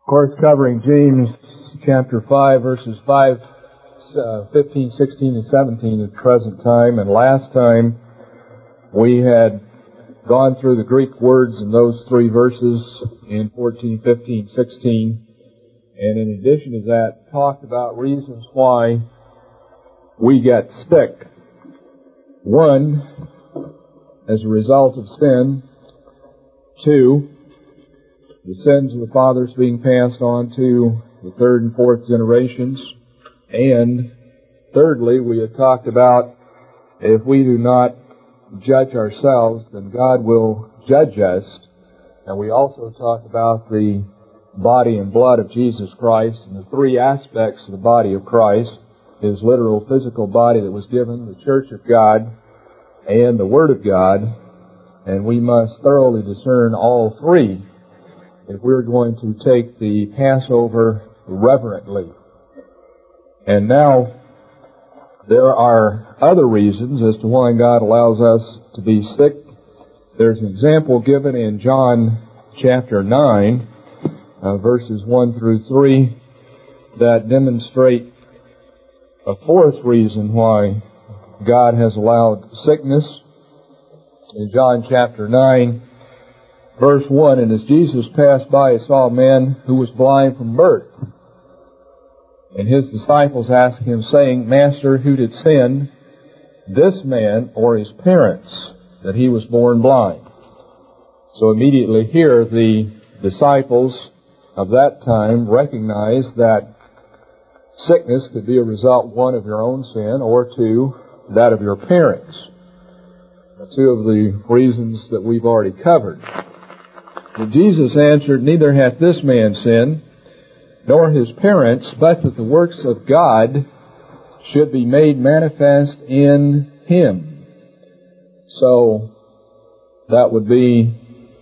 course, covering James chapter 5, verses 15, 16, and 17 at present time. And last time we had gone through the Greek words in those three verses in 14, 15, 16. And in addition to that, talked about reasons why we get sick. One, as a result of sin. Two, the sins of the fathers being passed on to the third and fourth generations. And thirdly, we had talked about if we do not judge ourselves, then God will judge us. And we also talked about the body and blood of Jesus Christ and the three aspects of the body of Christ, His literal physical body that was given, the church of God, and the Word of God. And we must thoroughly discern all three if we're going to take the Passover reverently. And now, there are other reasons as to why God allows us to be sick. There's an example given in John chapter 9, verses 1 through 3, that demonstrate a fourth reason why God has allowed sickness. In John chapter 9, verse 1, and as Jesus passed by, he saw a man who was blind from birth. And his disciples asked him, saying, Master, who did sin, this man or his parents, that he was born blind? So immediately here, the disciples of that time recognized that sickness could be a result, one, of your own sin, or two, that of your parents. Two of the reasons that we've already covered. And Jesus answered, Neither hath this man sinned, nor his parents, but that the works of God should be made manifest in him. So, that would be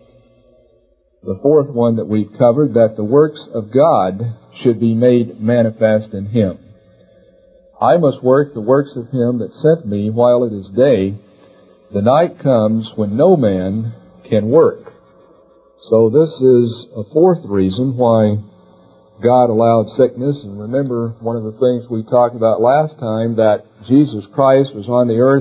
the fourth one that we've covered, that the works of God should be made manifest in him. I must work the works of him that sent me while it is day. The night comes when no man can work. So this is a fourth reason why God allowed sickness. And remember, one of the things we talked about last time, that Jesus Christ was on the earth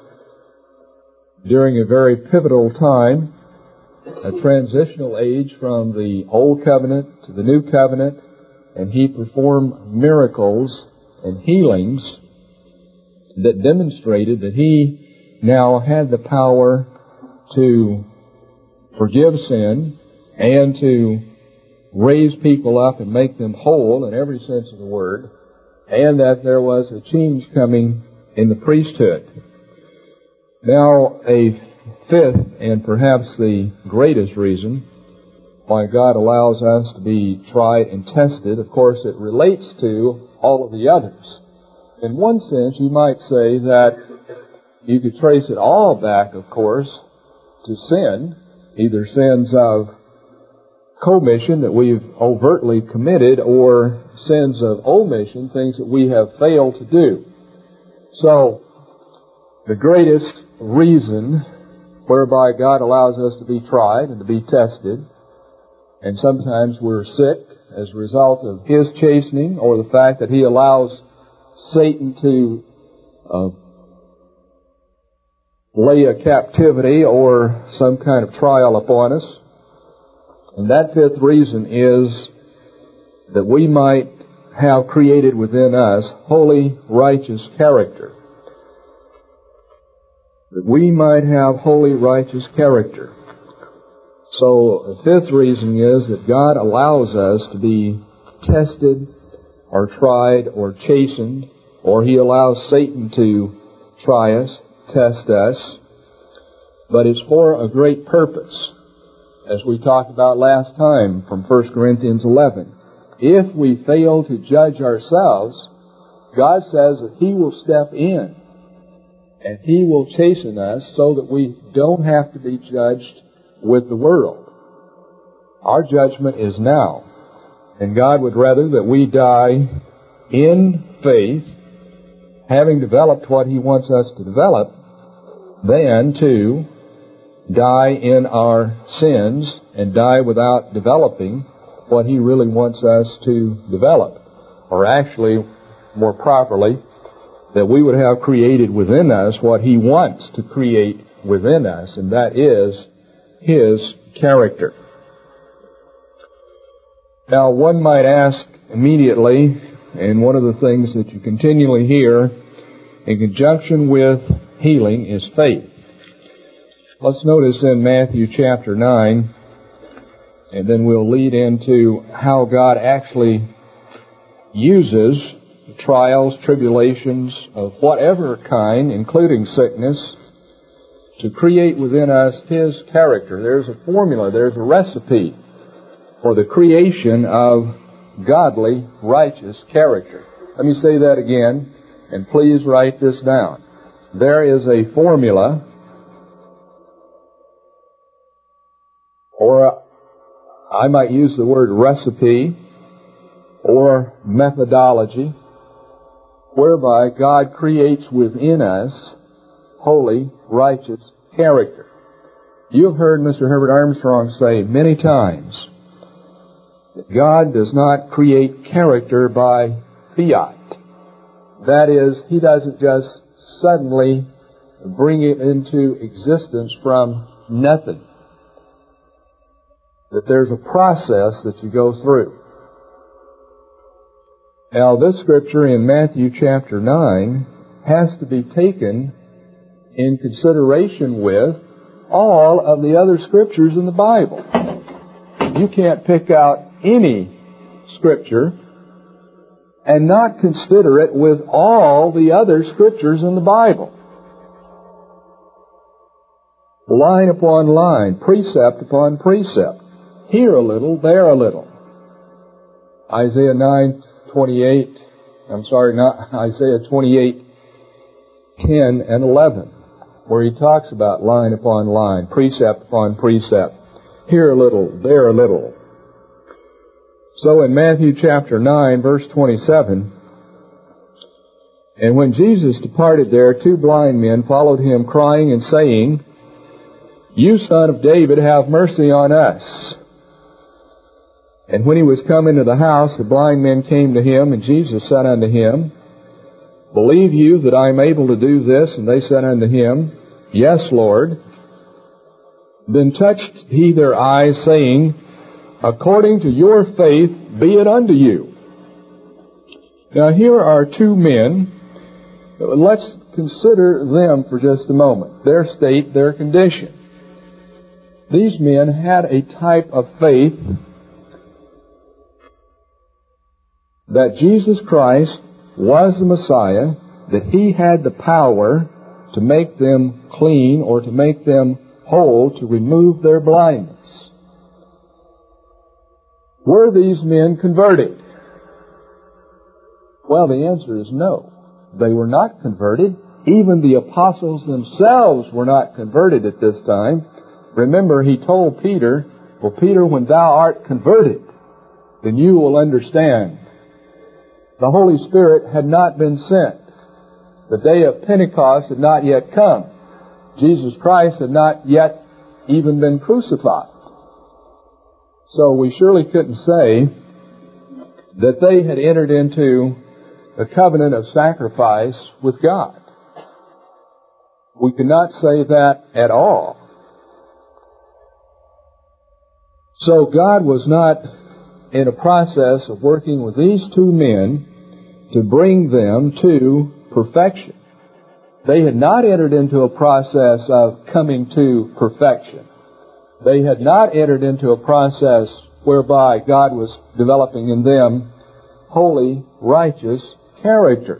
during a very pivotal time, a transitional age from the Old Covenant to the New Covenant, and He performed miracles and healings that demonstrated that He now had the power to forgive sin and to raise people up and make them whole in every sense of the word, and that there was a change coming in the priesthood. Now, a fifth and perhaps the greatest reason why God allows us to be tried and tested, of course, it relates to all of the others. In one sense, you might say that you could trace it all back, of course, to sin, either sins of commission that we've overtly committed, or sins of omission, things that we have failed to do. So, the greatest reason whereby God allows us to be tried and to be tested, and sometimes we're sick as a result of His chastening, or the fact that He allows Satan to lay a captivity or some kind of trial upon us. And that fifth reason is that we might have created within us holy, righteous character. That we might have holy, righteous character. So the fifth reason is that God allows us to be tested or tried or chastened, or He allows Satan to try us, test us, but it's for a great purpose. As we talked about last time from 1 Corinthians 11. If we fail to judge ourselves, God says that He will step in and He will chasten us so that we don't have to be judged with the world. Our judgment is now. And God would rather that we die in faith, having developed what He wants us to develop, than to die in our sins and die without developing what He really wants us to develop. Or actually, more properly, that we would have created within us what He wants to create within us, and that is His character. Now, one might ask immediately, and one of the things that you continually hear in conjunction with healing is faith. Let's notice in Matthew chapter 9, and then we'll lead into how God actually uses trials, tribulations of whatever kind, including sickness, to create within us His character. There's a formula, there's a recipe for the creation of godly, righteous character. Let me say that again, and please write this down. There is a formula, or I might use the word recipe, or methodology, whereby God creates within us holy, righteous character. You've heard Mr. Herbert Armstrong say many times that God does not create character by fiat. That is, He doesn't just suddenly bring it into existence from nothing. That there's a process that you go through. Now, this scripture in Matthew chapter 9 has to be taken in consideration with all of the other scriptures in the Bible. You can't pick out any scripture and not consider it with all the other scriptures in the Bible. Line upon line, precept upon precept. Here a little, there a little. Isaiah 28, "10 and 11, where he talks about line upon line, precept upon precept. Here a little, there a little. So in Matthew chapter 9, verse 27, "And when Jesus departed there, 2 blind men followed Him, crying and saying, 'You, Son of David, have mercy on us.' And when He was come into the house, the blind men came to Him, and Jesus said unto him, 'Believe you that I am able to do this?' And they said unto Him, 'Yes, Lord.' Then touched He their eyes, saying, 'According to your faith be it unto you.'" Now here are 2 men. Let's consider them for just a moment. Their state, their condition. These men had a type of faith that Jesus Christ was the Messiah, that He had the power to make them clean or to make them whole, to remove their blindness. Were these men converted? Well, the answer is no. They were not converted. Even the apostles themselves were not converted at this time. Remember, He told Peter, "Well, Peter, when thou art converted, then you will understand." The Holy Spirit had not been sent. The day of Pentecost had not yet come. Jesus Christ had not yet even been crucified. So we surely couldn't say that they had entered into the covenant of sacrifice with God. We cannot say that at all. So God was not in a process of working with these 2 men to bring them to perfection. They had not entered into a process of coming to perfection. They had not entered into a process whereby God was developing in them holy, righteous character.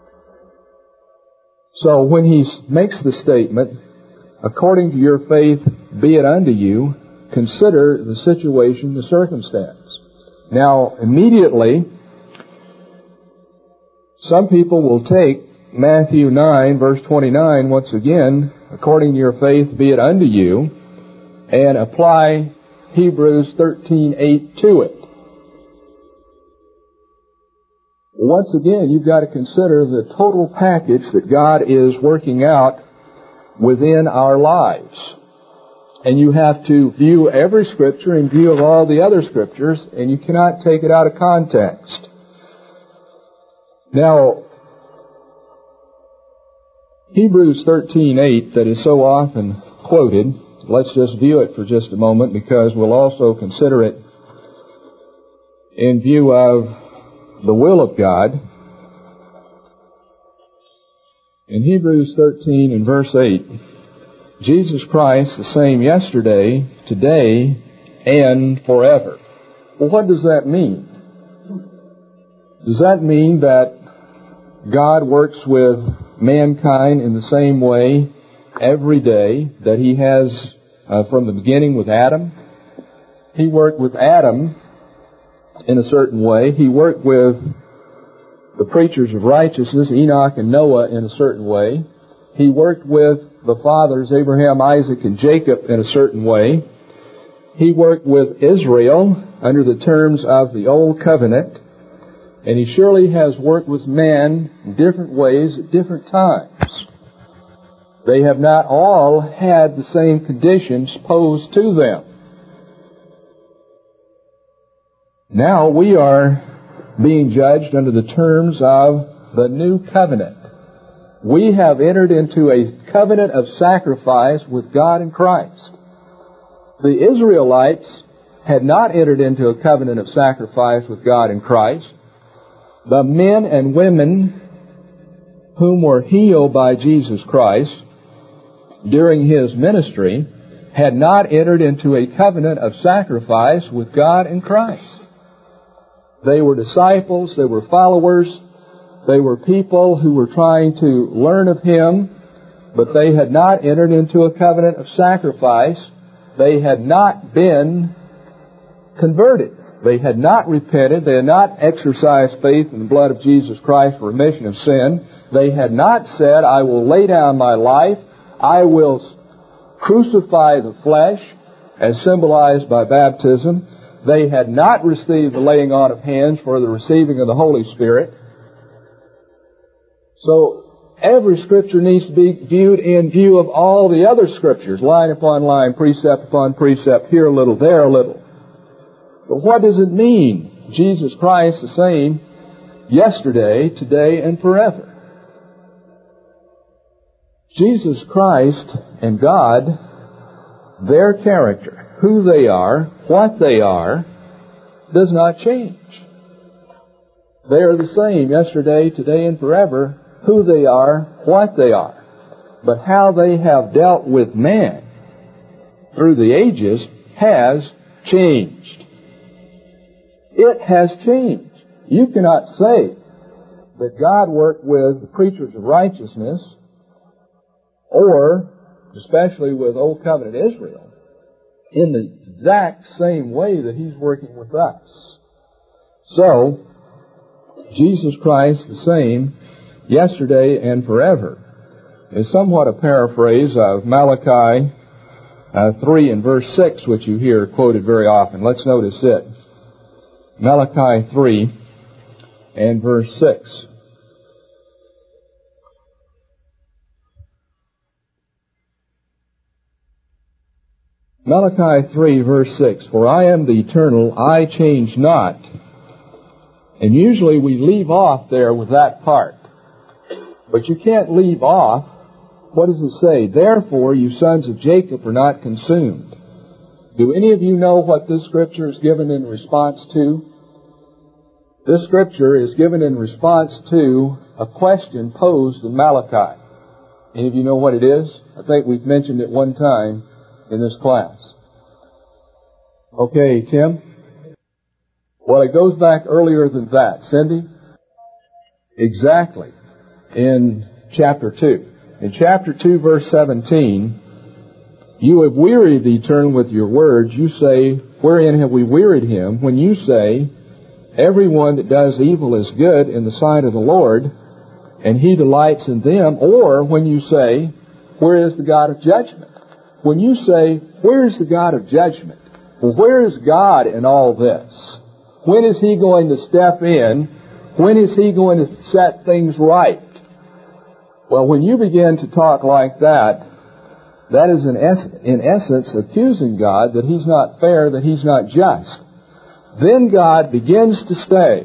So when He makes the statement, "According to your faith be it unto you," consider the situation, the circumstance. Now, immediately, some people will take Matthew 9, verse 29, once again, "According to your faith be it unto you," and apply Hebrews 13:8 to it. Once again, you've got to consider the total package that God is working out within our lives. And you have to view every Scripture in view of all the other Scriptures, and you cannot take it out of context. Now, Hebrews 13:8, that is so often quoted, let's just view it for just a moment, because we'll also consider it in view of the will of God. In Hebrews 13 and verse 8, Jesus Christ the same yesterday, today, and forever. Well, what does that mean? Does that mean that God works with mankind in the same way every day that He has from the beginning with Adam? He worked with Adam in a certain way. He worked with the preachers of righteousness, Enoch and Noah, in a certain way. He worked with the fathers, Abraham, Isaac, and Jacob, in a certain way. He worked with Israel under the terms of the Old Covenant. And He surely has worked with man in different ways at different times. They have not all had the same conditions posed to them. Now we are being judged under the terms of the New Covenant. We have entered into a covenant of sacrifice with God in Christ. The Israelites had not entered into a covenant of sacrifice with God in Christ. The men and women whom were healed by Jesus Christ during His ministry had not entered into a covenant of sacrifice with God in Christ. They were disciples, they were followers, they were people who were trying to learn of Him, but they had not entered into a covenant of sacrifice. They had not been converted. They had not repented. They had not exercised faith in the blood of Jesus Christ for remission of sin. They had not said, I will lay down my life. I will crucify the flesh, as symbolized by baptism. They had not received the laying on of hands for the receiving of the Holy Spirit. So every Scripture needs to be viewed in view of all the other Scriptures, line upon line, precept upon precept, here a little, there a little. But what does it mean? Jesus Christ the same yesterday, today, and forever. Jesus Christ and God, their character, who they are, what they are, does not change. They are the same yesterday, today, and forever, who they are, what they are. But how they have dealt with man through the ages has changed. It has changed. You cannot say that God worked with the preachers of righteousness, or especially with Old Covenant Israel, in the exact same way that He's working with us. So, Jesus Christ the same yesterday and forever is somewhat a paraphrase of Malachi 3 and verse 6, which you hear quoted very often. Let's notice it. Malachi 3 and verse 6. Malachi 3 verse 6. For I am the eternal, I change not. And usually we leave off there with that part. But you can't leave off. What does it say? Therefore you sons of Jacob are not consumed. Do any of you know what this Scripture is given in response to? This Scripture is given in response to a question posed in Malachi. Any of you know what it is? I think we've mentioned it one time in this class. Okay, Tim? Well, it goes back earlier than that. Cindy? Exactly. In chapter 2. In chapter 2, verse 17, you have wearied the Eternal with your words. You say, wherein have we wearied Him? When you say, everyone that does evil is good in the sight of the Lord, and He delights in them. Or when you say, where is the God of judgment? When you say, where is the God of judgment? Well, where is God in all this? When is He going to step in? When is He going to set things right? Well, when you begin to talk like that, That is in essence accusing God that He's not fair, that He's not just. Then God begins to say,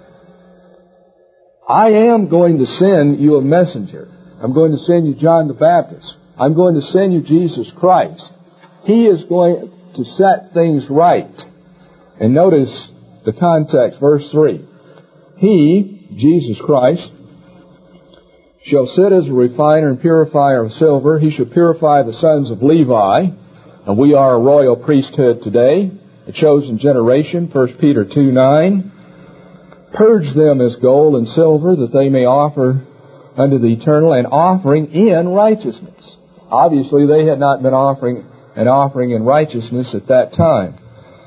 I am going to send you a messenger. I'm going to send you John the Baptist. I'm going to send you Jesus Christ. He is going to set things right. And notice the context, verse 3. He, Jesus Christ, shall sit as a refiner and purifier of silver. He shall purify the sons of Levi. And we are a royal priesthood today, a chosen generation, 1 Peter 2:9. Purge them as gold and silver, that they may offer unto the eternal an offering in righteousness. Obviously, they had not been offering an offering in righteousness at that time.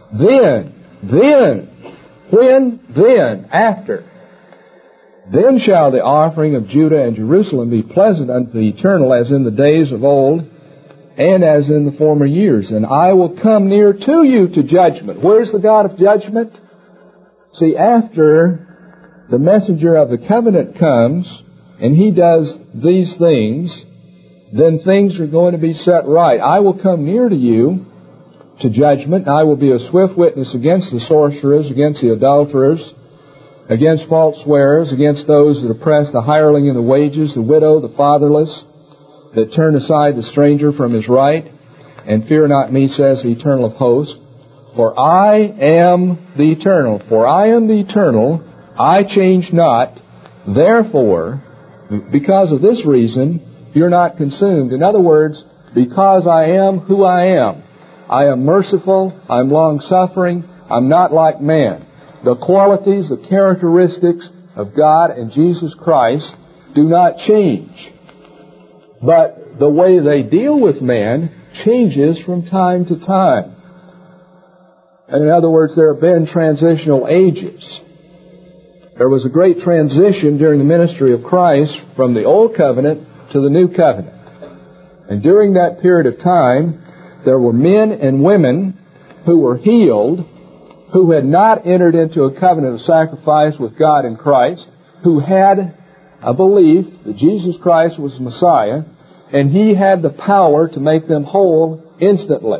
After. Then shall the offering of Judah and Jerusalem be pleasant unto the eternal, as in the days of old, and as in the former years. And I will come near to you to judgment. Where's the God of judgment? See, after the messenger of the covenant comes, and he does these things, then things are going to be set right. I will come near to you to judgment. I will be a swift witness against the sorcerers, against the adulterers, against false swearers, against those that oppress the hireling and the wages, the widow, the fatherless, that turn aside the stranger from his right. And fear not me, says the Eternal of hosts, for I am the Eternal. For I am the Eternal, I change not. Therefore, because of this reason, you're not consumed. In other words, because I am who I am. I am merciful, I'm long-suffering, I'm not like man. The qualities, the characteristics of God and Jesus Christ do not change. But the way they deal with man changes from time to time. And in other words, there have been transitional ages. There was a great transition during the ministry of Christ from the Old Covenant to the New Covenant. And during that period of time, there were men and women who were healed, who had not entered into a covenant of sacrifice with God in Christ, who had a belief that Jesus Christ was Messiah, and He had the power to make them whole instantly.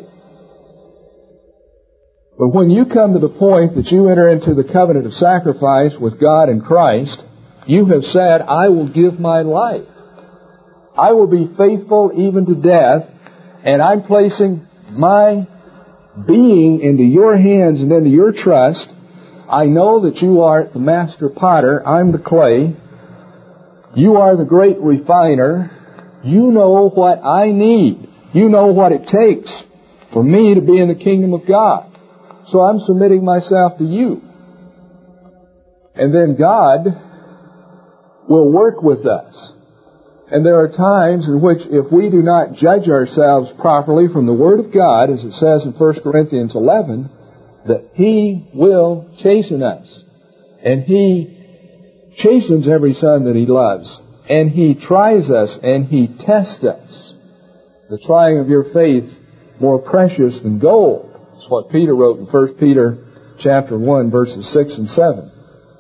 But when you come to the point that you enter into the covenant of sacrifice with God in Christ, you have said, I will give my life. I will be faithful even to death, and I'm placing my being into your hands and into your trust. I know that you are the master potter. I'm the clay. You are the great refiner. You know what I need. You know what it takes for me to be in the kingdom of God. So I'm submitting myself to you. And then God will work with us. And there are times in which if we do not judge ourselves properly from the Word of God, as it says in 1 Corinthians 11, that He will chasten us. And He chastens every son that He loves. And He tries us and He tests us. The trying of your faith more precious than gold. That's what Peter wrote in 1 Peter chapter 1, verses 6 and 7.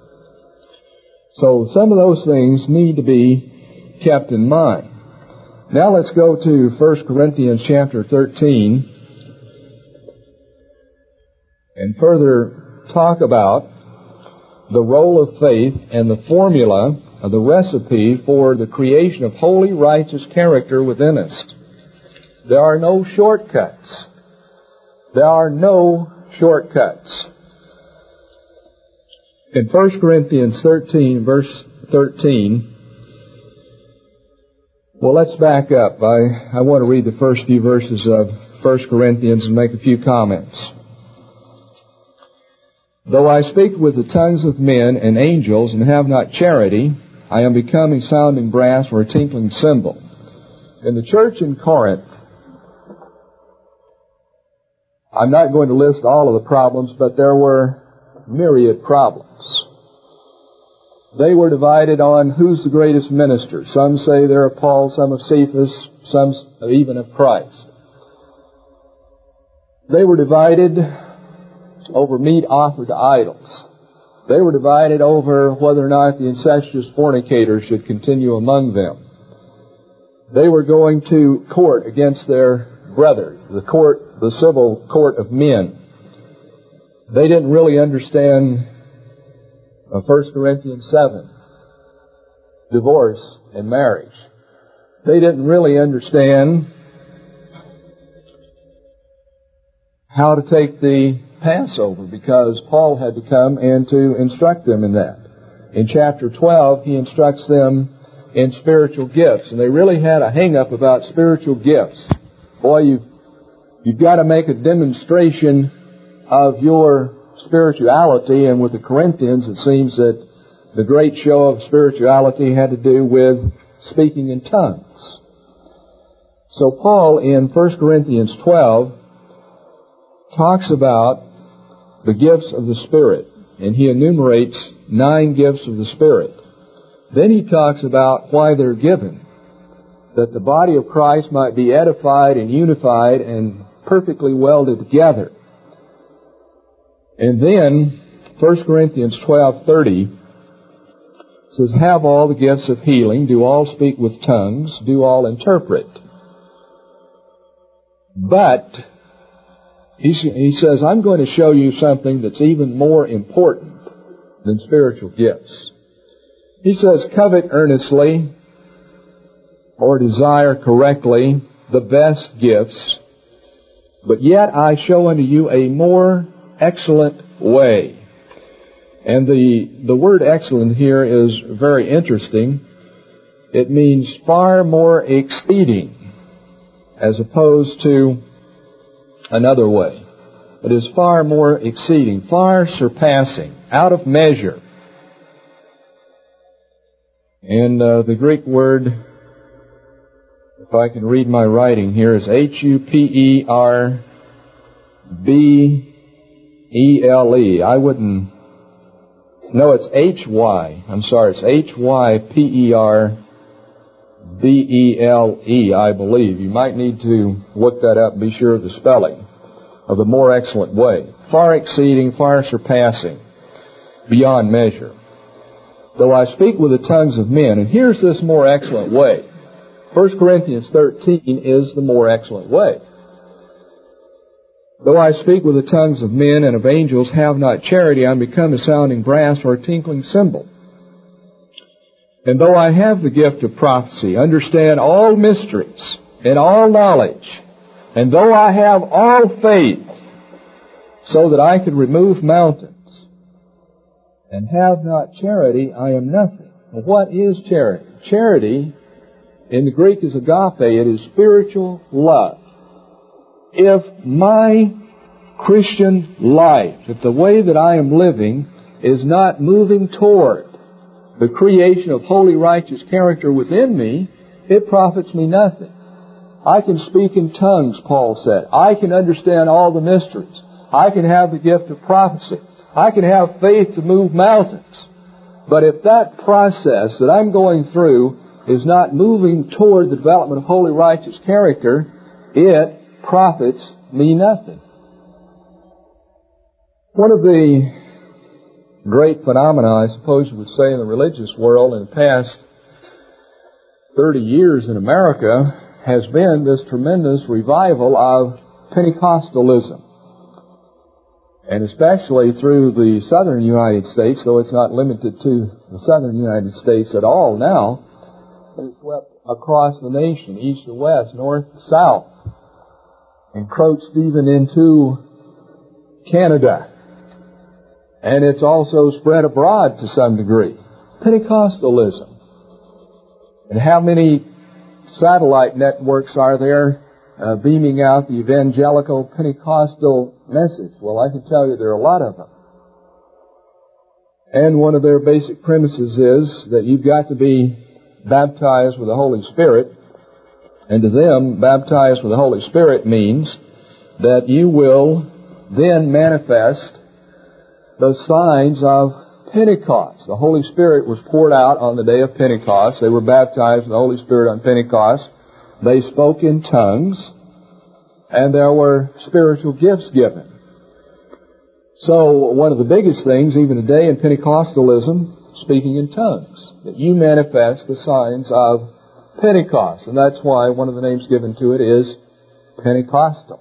So some of those things need to be kept in mind. Now let's go to 1 Corinthians chapter 13 and further talk about the role of faith and the formula of the recipe for the creation of holy, righteous character within us. There are no shortcuts. There are no shortcuts. In 1 Corinthians 13, verse 13, well, let's back up. I want to read the first few verses of 1 Corinthians and make a few comments. Though I speak with the tongues of men and angels and have not charity, I am becoming sounding brass or a tinkling cymbal. In the church in Corinth, I'm not going to list all of the problems, but there were myriad problems. They were divided on who's the greatest minister. Some say they're of Paul, some of Cephas, some even of Christ. They were divided over meat offered to idols. They were divided over whether or not the incestuous fornicators should continue among them. They were going to court against their brother, the civil court of men. They didn't really understand 1 Corinthians 7, divorce and marriage. They didn't really understand how to take the Passover, because Paul had to come and to instruct them in that. In chapter 12, he instructs them in spiritual gifts, and they really had a hang-up about spiritual gifts. Boy, you've got to make a demonstration of your spirituality, and with the Corinthians, it seems that the great show of spirituality had to do with speaking in tongues. So Paul, in 1 Corinthians 12, talks about the gifts of the Spirit, and he enumerates 9 gifts of the Spirit. Then he talks about why they're given, that the body of Christ might be edified and unified and perfectly welded together. And then 1 Corinthians 12:30 says, have all the gifts of healing, do all speak with tongues, do all interpret. But he says, I'm going to show you something that's even more important than spiritual gifts. He says, covet earnestly or desire correctly the best gifts, but yet I show unto you a more excellent way. And the word excellent here is very interesting. It means far more exceeding as opposed to another way. It is far more exceeding, far surpassing, out of measure. And the Greek word, if I can read my writing here, is Huperbele. It's Hy. I'm sorry, it's Hyperbele, I believe. You might need to look that up and be sure of the spelling of the more excellent way. Far exceeding, far surpassing, beyond measure. Though I speak with the tongues of men, and here's this more excellent way. 1 Corinthians 13 is the more excellent way. Though I speak with the tongues of men and of angels, have not charity, I am become a sounding brass or a tinkling cymbal. And though I have the gift of prophecy, understand all mysteries and all knowledge, and though I have all faith, so that I could remove mountains, and have not charity, I am nothing. Well, what is charity? Charity, in the Greek, is agape. It is spiritual love. If my Christian life, if the way that I am living is not moving toward the creation of holy, righteous character within me, it profits me nothing. I can speak in tongues, Paul said. I can understand all the mysteries. I can have the gift of prophecy. I can have faith to move mountains. But if that process that I'm going through is not moving toward the development of holy, righteous character, it profits me nothing. One of the great phenomena, I suppose you would say, in the religious world in the past 30 years in America has been this tremendous revival of Pentecostalism. And especially through the southern United States, though it's not limited to the southern United States at all now, it's swept across the nation, east to west, north to south, encroached even into Canada. And it's also spread abroad to some degree. Pentecostalism. And how many satellite networks are there beaming out the evangelical Pentecostal message? Well, I can tell you there are a lot of them. And one of their basic premises is that you've got to be baptized with the Holy Spirit. And to them, baptized with the Holy Spirit means that you will then manifest the signs of Pentecost. The Holy Spirit was poured out on the day of Pentecost. They were baptized with the Holy Spirit on Pentecost. They spoke in tongues, and there were spiritual gifts given. So one of the biggest things, even today in Pentecostalism, speaking in tongues, that you manifest the signs of Pentecost. And that's why one of the names given to it is Pentecostal.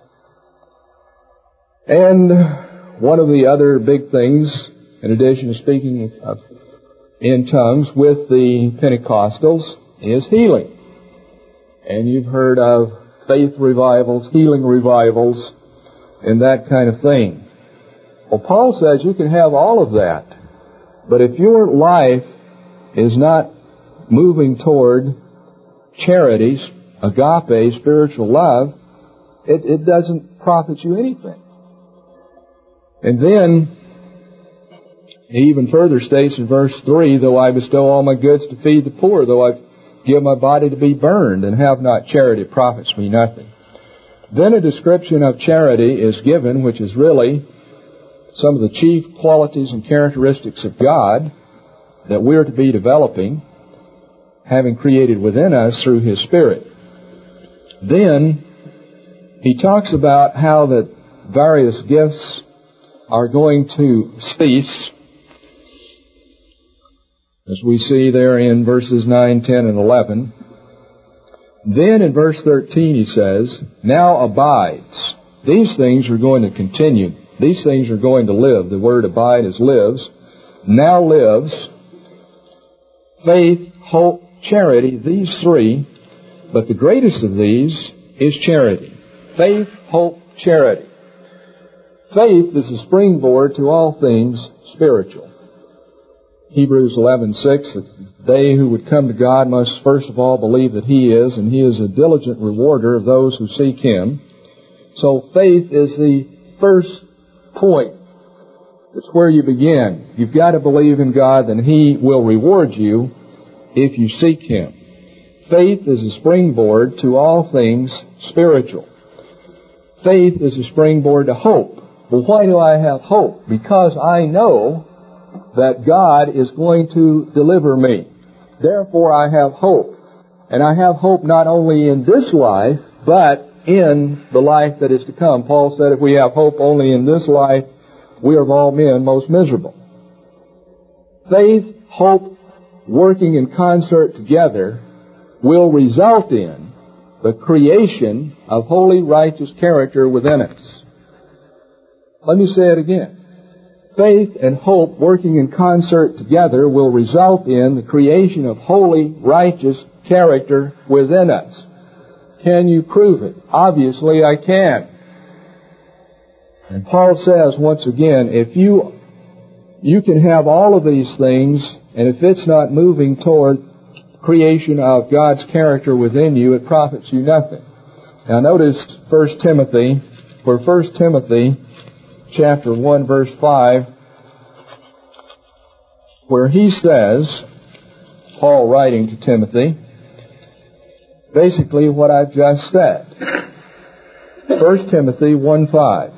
And one of the other big things, in addition to speaking in tongues with the Pentecostals, is healing. And you've heard of faith revivals, healing revivals, and that kind of thing. Well, Paul says you can have all of that, but if your life is not moving toward charity, agape, spiritual love, it doesn't profit you anything. And then he even further states in verse 3, though I bestow all my goods to feed the poor, though I give my body to be burned, and have not charity, it profits me nothing. Then a description of charity is given, which is really some of the chief qualities and characteristics of God that we're to be developing, having created within us through His Spirit. Then he talks about how the various gifts are going to cease, as we see there in verses 9, 10, and 11. Then in verse 13 he says, now abides. These things are going to continue. These things are going to live. The word abide is lives. Now lives faith, hope, charity, these three. But the greatest of these is charity. Faith, hope, charity. Faith is a springboard to all things spiritual. Hebrews 11:6, they who would come to God must first of all believe that He is, and He is a diligent rewarder of those who seek Him. So faith is the first point. It's where you begin. You've got to believe in God, and He will reward you if you seek Him. Faith is a springboard to all things spiritual. Faith is a springboard to hope. Well, why do I have hope? Because I know that God is going to deliver me. Therefore, I have hope. And I have hope not only in this life, but in the life that is to come. Paul said if we have hope only in this life, we are of all men most miserable. Faith, hope, working in concert together will result in the creation of holy, righteous character within us. Let me say it again. Faith and hope working in concert together will result in the creation of holy, righteous character within us. Can you prove it? Obviously I can. And Paul says once again, if you can have all of these things, and if it's not moving toward creation of God's character within you, it profits you nothing. Now notice 1 Timothy, where 1 Timothy chapter 1 verse 5, where he says, Paul writing to Timothy, basically what I've just said. 1 Timothy 1:5.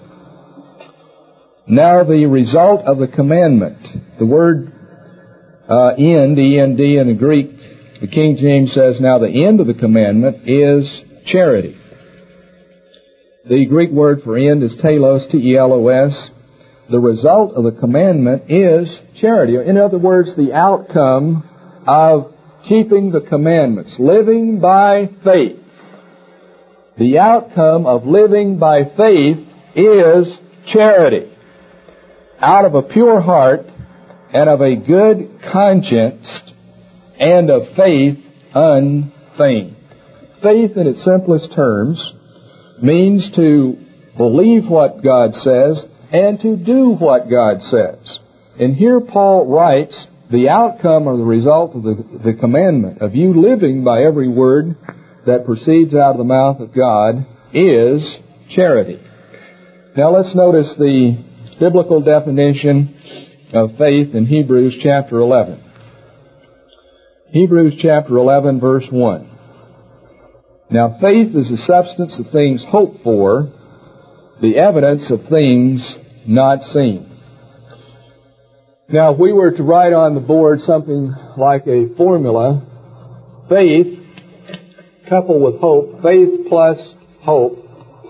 Now the result of the commandment, the word end, E-N-D in the Greek, the King James says, now the end of the commandment is charity. The Greek word for end is telos, T-E-L-O-S. The result of the commandment is charity. In other words, the outcome of keeping the commandments, living by faith. The outcome of living by faith is charity. Out of a pure heart and of a good conscience and of faith unfeigned. Faith in its simplest terms means to believe what God says and to do what God says. And here Paul writes, the outcome or the result of the commandment of you living by every word that proceeds out of the mouth of God is charity. Now let's notice the biblical definition of faith in Hebrews chapter 11. Hebrews chapter 11 verse 1. Now faith is the substance of things hoped for, the evidence of things not seen. Now if we were to write on the board something like a formula, faith coupled with hope, faith plus hope,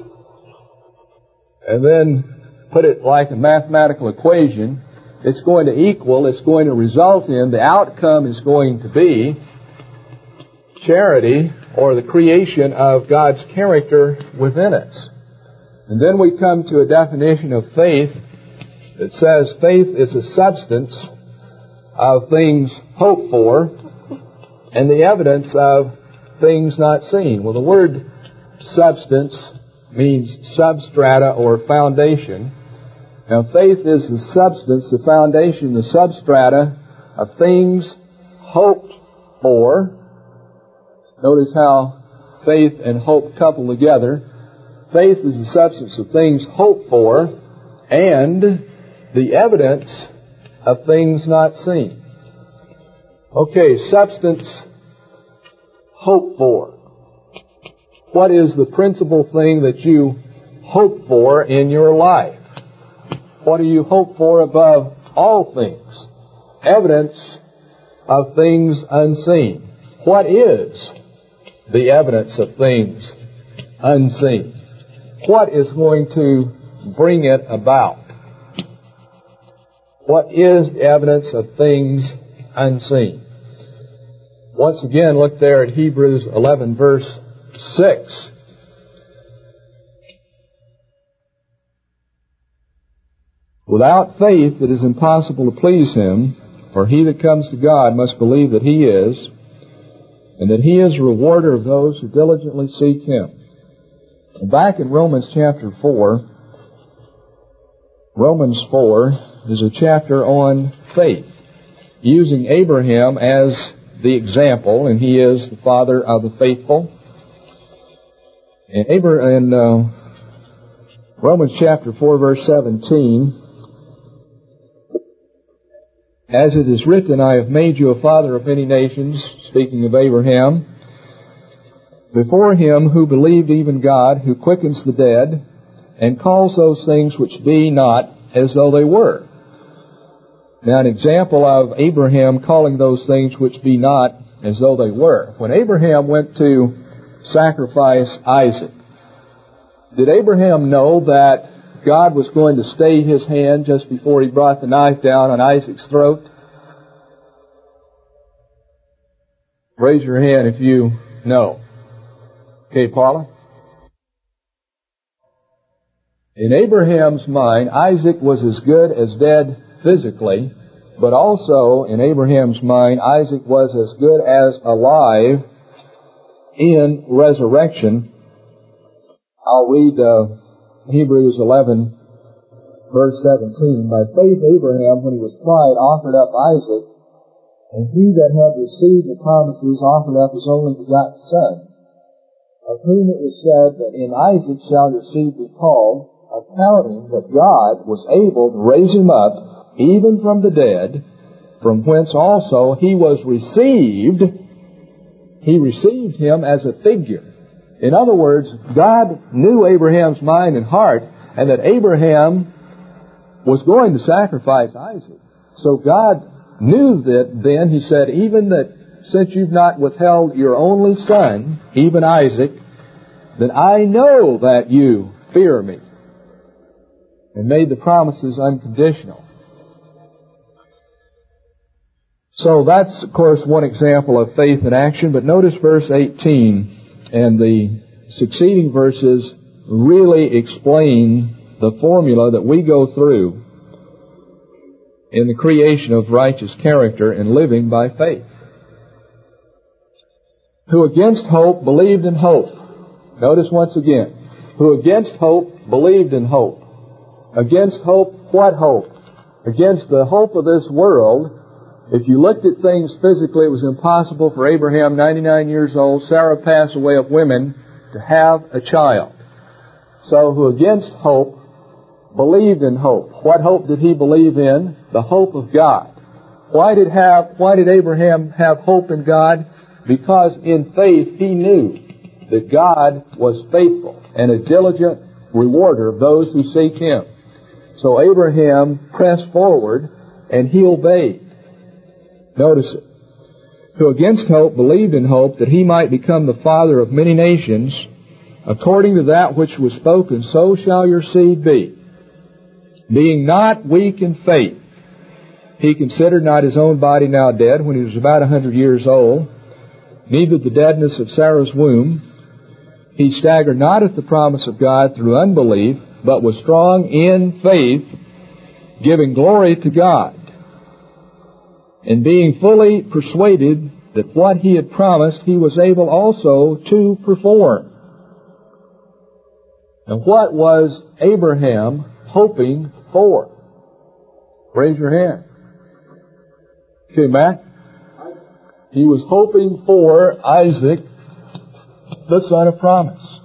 and then put it like a mathematical equation, it's going to result in, the outcome is going to be charity, or the creation of God's character within us. And then we come to a definition of faith that says faith is a substance of things hoped for and the evidence of things not seen. Well, the word substance means substrata or foundation. Now, faith is the substance, the foundation, the substrata of things hoped for. Notice how faith and hope couple together. Faith is the substance of things hoped for and the evidence of things not seen. Okay, substance hoped for. What is the principal thing that you hope for in your life? What do you hope for above all things? Evidence of things unseen. What is the evidence of things unseen? What is going to bring it about? What is the evidence of things unseen? Once again, look there at Hebrews 11, verse 6. Without faith it is impossible to please Him, for he that comes to God must believe that He is, and that He is a rewarder of those who diligently seek Him. Back in Romans chapter 4, Romans 4 is a chapter on faith, using Abraham as the example, and he is the father of the faithful. In Romans chapter 4, verse 17, as it is written, I have made you a father of many nations, speaking of Abraham, before Him who believed even God, who quickens the dead, and calls those things which be not as though they were. Now, an example of Abraham calling those things which be not as though they were. When Abraham went to sacrifice Isaac, did Abraham know that God was going to stay His hand just before He brought the knife down on Isaac's throat? Raise your hand if you know. Okay, Paula? In Abraham's mind, Isaac was as good as dead physically, but also in Abraham's mind, Isaac was as good as alive in resurrection. I'll read Hebrews 11, verse 17. By faith Abraham, when he was tried, offered up Isaac, and he that had received the promises offered up his only begotten son, of whom it was said that in Isaac shall your seed be called, accounting that God was able to raise him up even from the dead, from whence also he was received. He received him as a figure. In other words, God knew Abraham's mind and heart, and that Abraham was going to sacrifice Isaac. So God knew that then. He said, even that since you've not withheld your only son, even Isaac, then I know that you fear me. And made the promises unconditional. So that's, of course, one example of faith in action. But notice verse 18 and the succeeding verses really explain the formula that we go through in the creation of righteous character and living by faith. Who against hope believed in hope. Notice once again. Who against hope believed in hope. Against hope, what hope? Against the hope of this world. If you looked at things physically, it was impossible for Abraham, 99 years old, Sarah passed away of women, to have a child. So who against hope believed in hope. What hope did he believe in? The hope of God. Why did Abraham have hope in God? Because in faith he knew that God was faithful and a diligent rewarder of those who seek Him. So Abraham pressed forward and he obeyed. Notice it. Who against hope believed in hope that he might become the father of many nations, according to that which was spoken, so shall your seed be. Being not weak in faith, he considered not his own body now dead when he was about 100 years old, neither the deadness of Sarah's womb. He staggered not at the promise of God through unbelief, but was strong in faith, giving glory to God, and being fully persuaded that what he had promised he was able also to perform. And what was Abraham hoping for? Raise your hand. Okay, Matt? He was hoping for Isaac, the son of promise.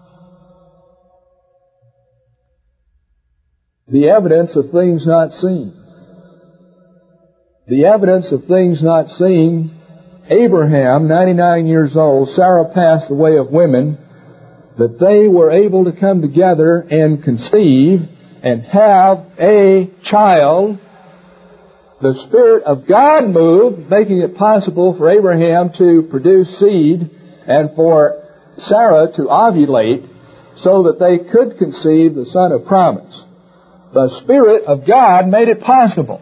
The evidence of things not seen. The evidence of things not seen. Abraham, 99 years old, Sarah passed the way of women, that they were able to come together and conceive and have a child. The Spirit of God moved, making it possible for Abraham to produce seed and for Sarah to ovulate so that they could conceive the son of promise. The Spirit of God made it possible.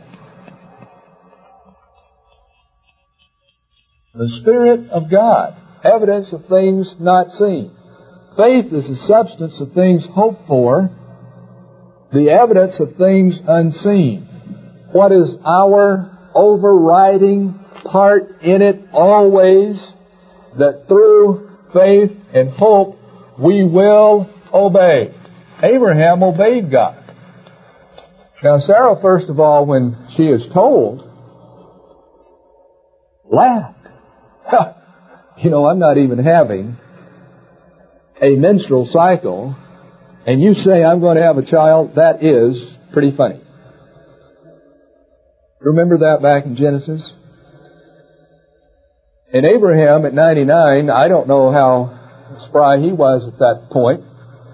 The Spirit of God, evidence of things not seen. Faith is the substance of things hoped for, the evidence of things unseen. What is our overriding part in it always? That through faith and hope we will obey. Abraham obeyed God. Now Sarah, first of all, when she is told, laughed. You know, I'm not even having a menstrual cycle, and you say I'm going to have a child. That is pretty funny. Remember that back in Genesis? And Abraham at 99, I don't know how spry he was at that point.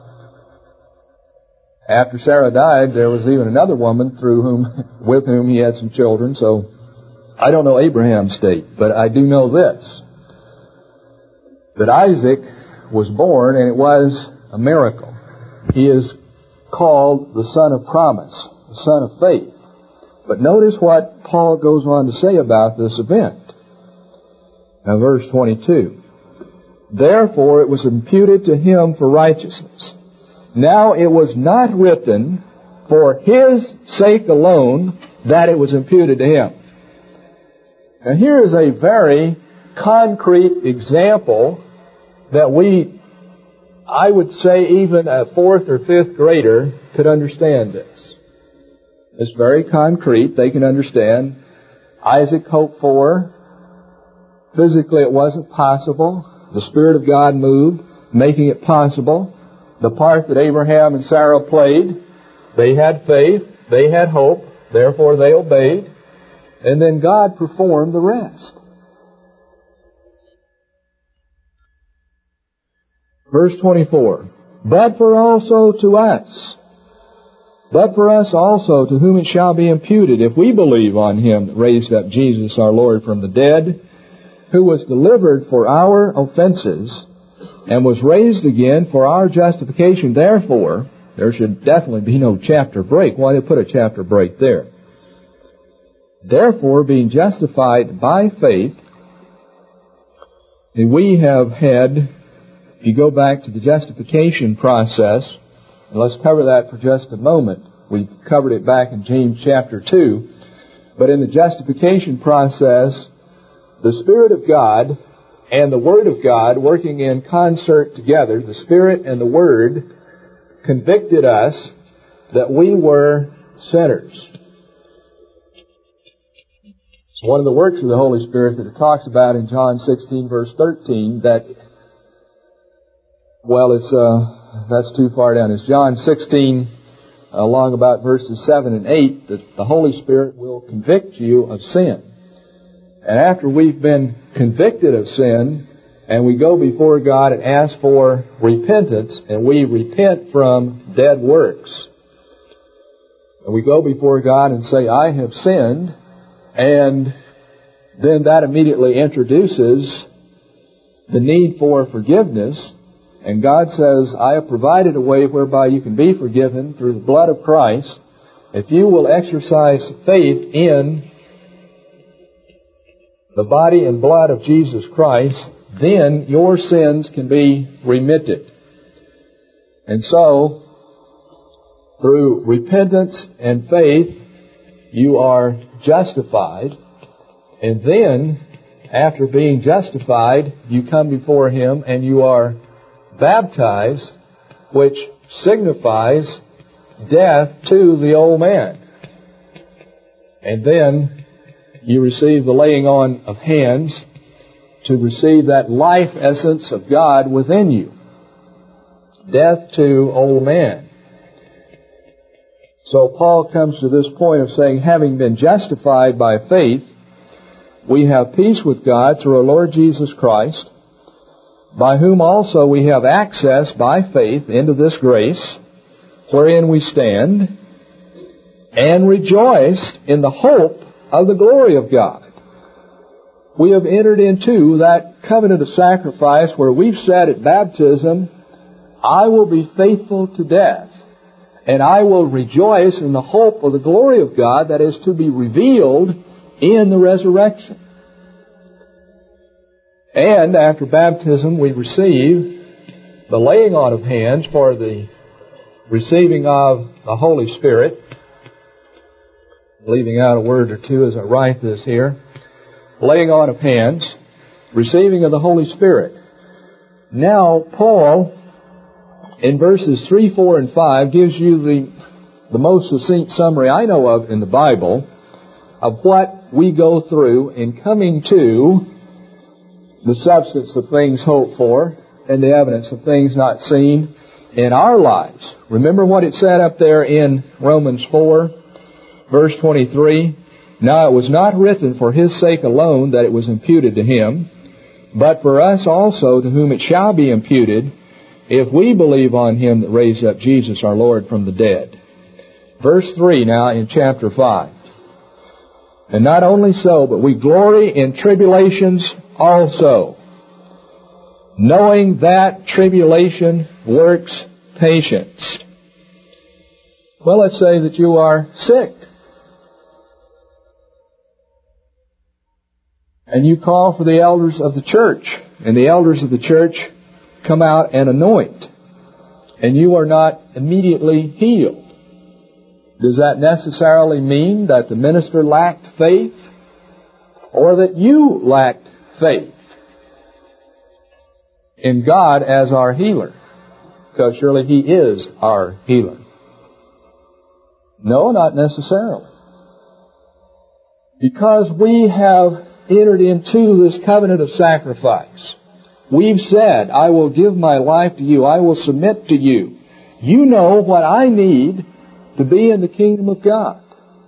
After Sarah died, there was even another woman with whom he had some children, so I don't know Abraham's state, but I do know this, that Isaac was born, and it was a miracle. He is called the son of promise, the son of faith. But notice what Paul goes on to say about this event. Now, verse 22. Therefore it was imputed to him for righteousness. Now it was not written for his sake alone that it was imputed to him. Now here is a very concrete example that I would say even a 4th or 5th grader could understand this. It's very concrete. They can understand. Isaac hoped for. Physically it wasn't possible. The Spirit of God moved, making it possible. The part that Abraham and Sarah played, they had faith, they had hope, therefore they obeyed, and then God performed the rest. Verse 24, But for us also, to whom it shall be imputed, if we believe on him that raised up Jesus our Lord from the dead, who was delivered for our offenses, and was raised again for our justification. Therefore, there should definitely be no chapter break. Why did they put a chapter break there? Therefore, being justified by faith, and we have had, if you go back to the justification process, and let's cover that for just a moment. We covered it back in James chapter 2. But in the justification process, the Spirit of God and the Word of God working in concert together, the Spirit and the Word convicted us that we were sinners. It's one of the works of the Holy Spirit that it talks about in John 16 verse 13 that, that's too far down. It's John 16 along about verses 7 and 8 that the Holy Spirit will convict you of sin. And after we've been convicted of sin, and we go before God and ask for repentance, and we repent from dead works, and we go before God and say, I have sinned, and then that immediately introduces the need for forgiveness, and God says, I have provided a way whereby you can be forgiven through the blood of Christ, if you will exercise faith in the body and blood of Jesus Christ, then your sins can be remitted. And so, through repentance and faith, you are justified. And then, after being justified, you come before Him and you are baptized, which signifies death to the old man. And then you receive the laying on of hands to receive that life essence of God within you. Death to old man. So Paul comes to this point of saying, having been justified by faith, we have peace with God through our Lord Jesus Christ, by whom also we have access by faith into this grace, wherein we stand, and rejoice in the hope of the glory of God. We have entered into that covenant of sacrifice where we've said at baptism, I will be faithful to death, and I will rejoice in the hope of the glory of God that is to be revealed in the resurrection. And after baptism, we receive the laying on of hands for the receiving of the Holy Spirit. Leaving out a word or two as I write this here. Laying on of hands, receiving of the Holy Spirit. Now, Paul, in verses 3, 4, and 5, gives you the most succinct summary I know of in the Bible of what we go through in coming to the substance of things hoped for and the evidence of things not seen in our lives. Remember what it said up there in Romans 4, verse 23? Now it was not written for His sake alone that it was imputed to Him, but for us also to whom it shall be imputed, if we believe on Him that raised up Jesus our Lord from the dead. Verse 3 now in chapter 5. And not only so, but we glory in tribulations also, knowing that tribulation works patience. Well, let's say that you are sick, and you call for the elders of the church, and the elders of the church come out and anoint, and you are not immediately healed. Does that necessarily mean that the minister lacked faith, or that you lacked faith in God as our healer? Because surely He is our healer. No, not necessarily. Because we have entered into this covenant of sacrifice. We've said, I will give my life to you. I will submit to you. You know what I need to be in the kingdom of God.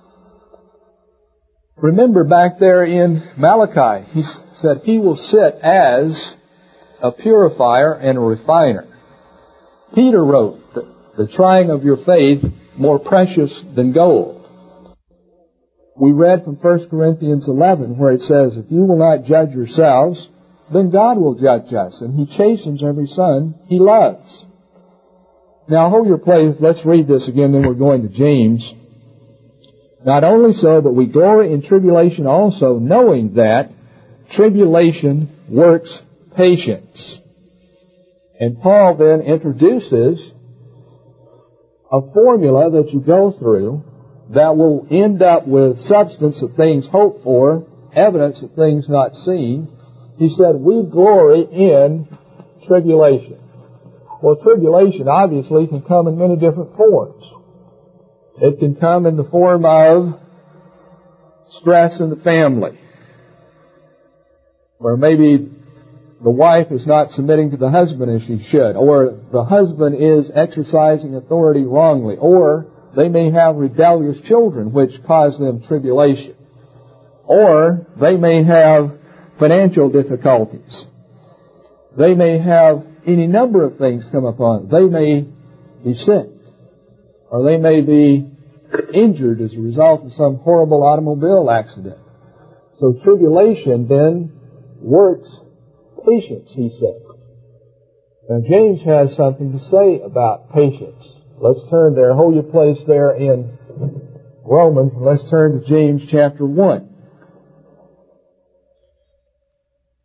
Remember back there in Malachi, He said He will sit as a purifier and a refiner. Peter wrote, the trying of your faith more precious than gold. We read from 1 Corinthians 11 where it says, if you will not judge yourselves, then God will judge us, and He chastens every son He loves. Now hold your place, let's read this again, then we're going to James. Not only so, but we glory in tribulation also, knowing that tribulation works patience. And Paul then introduces a formula that you go through that will end up with substance of things hoped for, evidence of things not seen. He said, we glory in tribulation. Well, tribulation obviously can come in many different forms. It can come in the form of stress in the family, where maybe the wife is not submitting to the husband as she should, or the husband is exercising authority wrongly, or they may have rebellious children which cause them tribulation, or they may have financial difficulties. They may have any number of things come upon them. They may be sick, or they may be injured as a result of some horrible automobile accident. So tribulation then works patience, he said. Now James has something to say about patience. Let's turn there. Hold your place there in Romans, and let's turn to James chapter 1.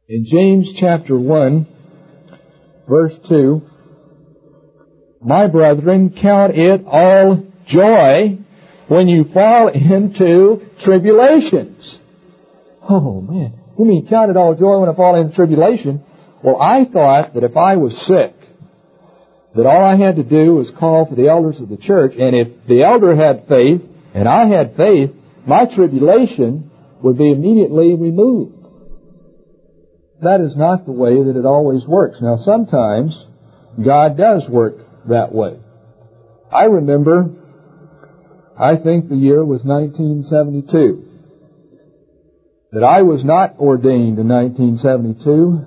In James chapter 1, verse 2, "My brethren, count it all joy when you fall into tribulations." Oh man, you mean count it all joy when I fall into tribulation? Well, I thought that if I was sick, that all I had to do was call for the elders of the church, and if the elder had faith, and I had faith, my tribulation would be immediately removed. That is not the way that it always works. Now, sometimes God does work that way. I remember, I think the year was 1972, that I was not ordained in 1972,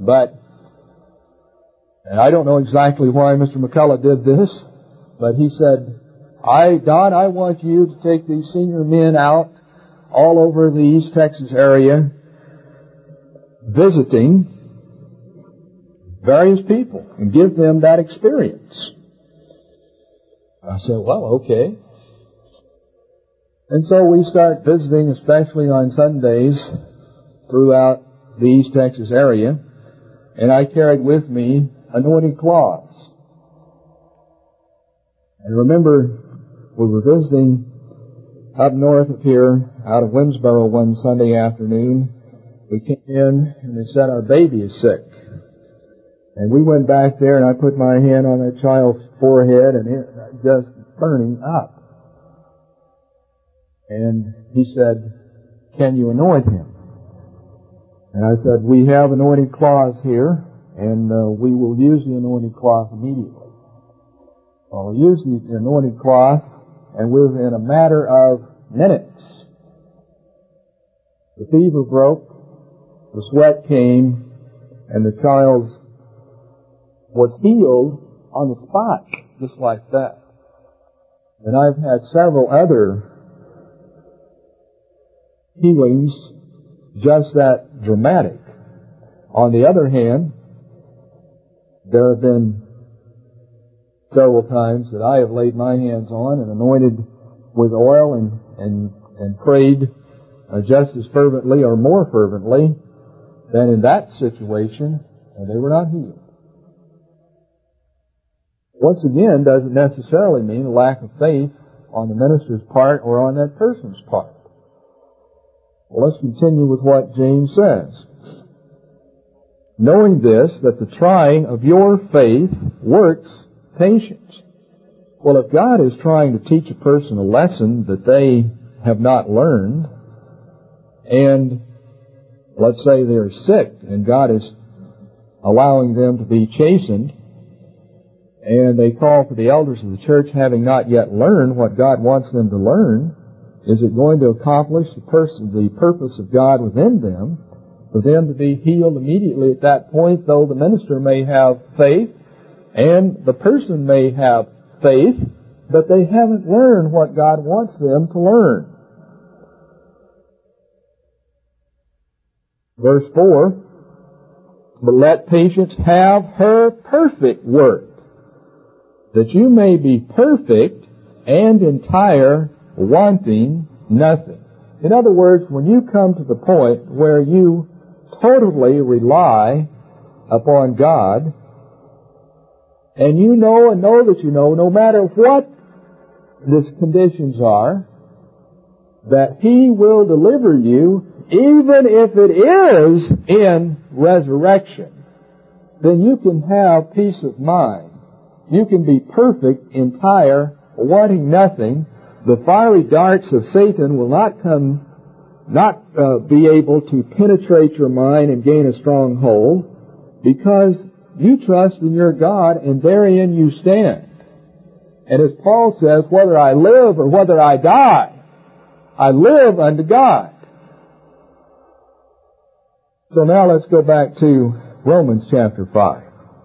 and I don't know exactly why Mr. McCullough did this, but he said, Don, I want you to take these senior men out all over the East Texas area, visiting various people, and give them that experience. I said, well, okay. And so we start visiting, especially on Sundays, throughout the East Texas area, and I carried with me anointing cloths. And remember, we were visiting up north of here, out of Winsboro one Sunday afternoon. We came in and they said our baby is sick. And we went back there and I put my hand on that child's forehead and it just burning up. And he said, "Can you anoint him?" And I said, "We have anointing cloths here and we will use the anointing cloth immediately." Well, we used the anointing cloth and within a matter of minutes, the fever broke, the sweat came, and the child was healed on the spot, just like that. And I've had several other healings just that dramatic. On the other hand, there have been several times that I have laid my hands on and anointed with oil and prayed just as fervently or more fervently than in that situation, and they were not healed. Once again, doesn't necessarily mean a lack of faith on the minister's part or on that person's part. Well, let's continue with what James says. "Knowing this, that the trying of your faith works patience." Well, if God is trying to teach a person a lesson that they have not learned, and let's say they're sick and God is allowing them to be chastened, and they call for the elders of the church having not yet learned what God wants them to learn, is it going to accomplish the purpose of God within them for them to be healed immediately at that point, though the minister may have faith and the person may have faith, but they haven't learned what God wants them to learn? Verse 4, "But let patience have her perfect work, that you may be perfect and entire, wanting nothing." In other words, when you come to the point where you totally rely upon God, and you know that you know, no matter what the conditions are, that He will deliver you, even if it is in resurrection, then you can have peace of mind. You can be perfect, entire, wanting nothing. The fiery darts of Satan will not be able to penetrate your mind and gain a strong hold, because you trust in your God and therein you stand. And as Paul says, whether I live or whether I die, I live unto God. So now let's go back to Romans chapter 5.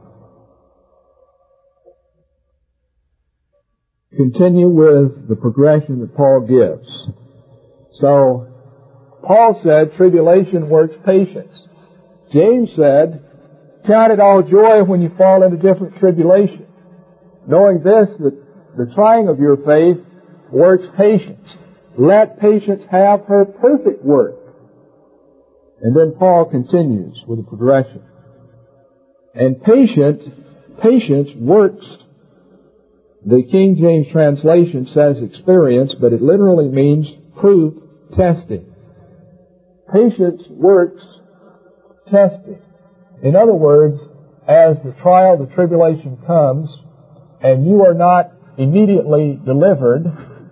Continue with the progression that Paul gives. So, Paul said, tribulation works patience. James said, count it all joy when you fall into different tribulation, knowing this, that the trying of your faith works patience. Let patience have her perfect work. And then Paul continues with a progression. And patience works. The King James translation says experience, but it literally means proof, testing. Patience works testing. In other words, as the trial, the tribulation comes, and you are not immediately delivered,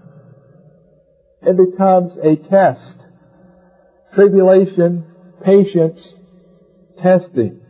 it becomes a test. Tribulation, patience, testing.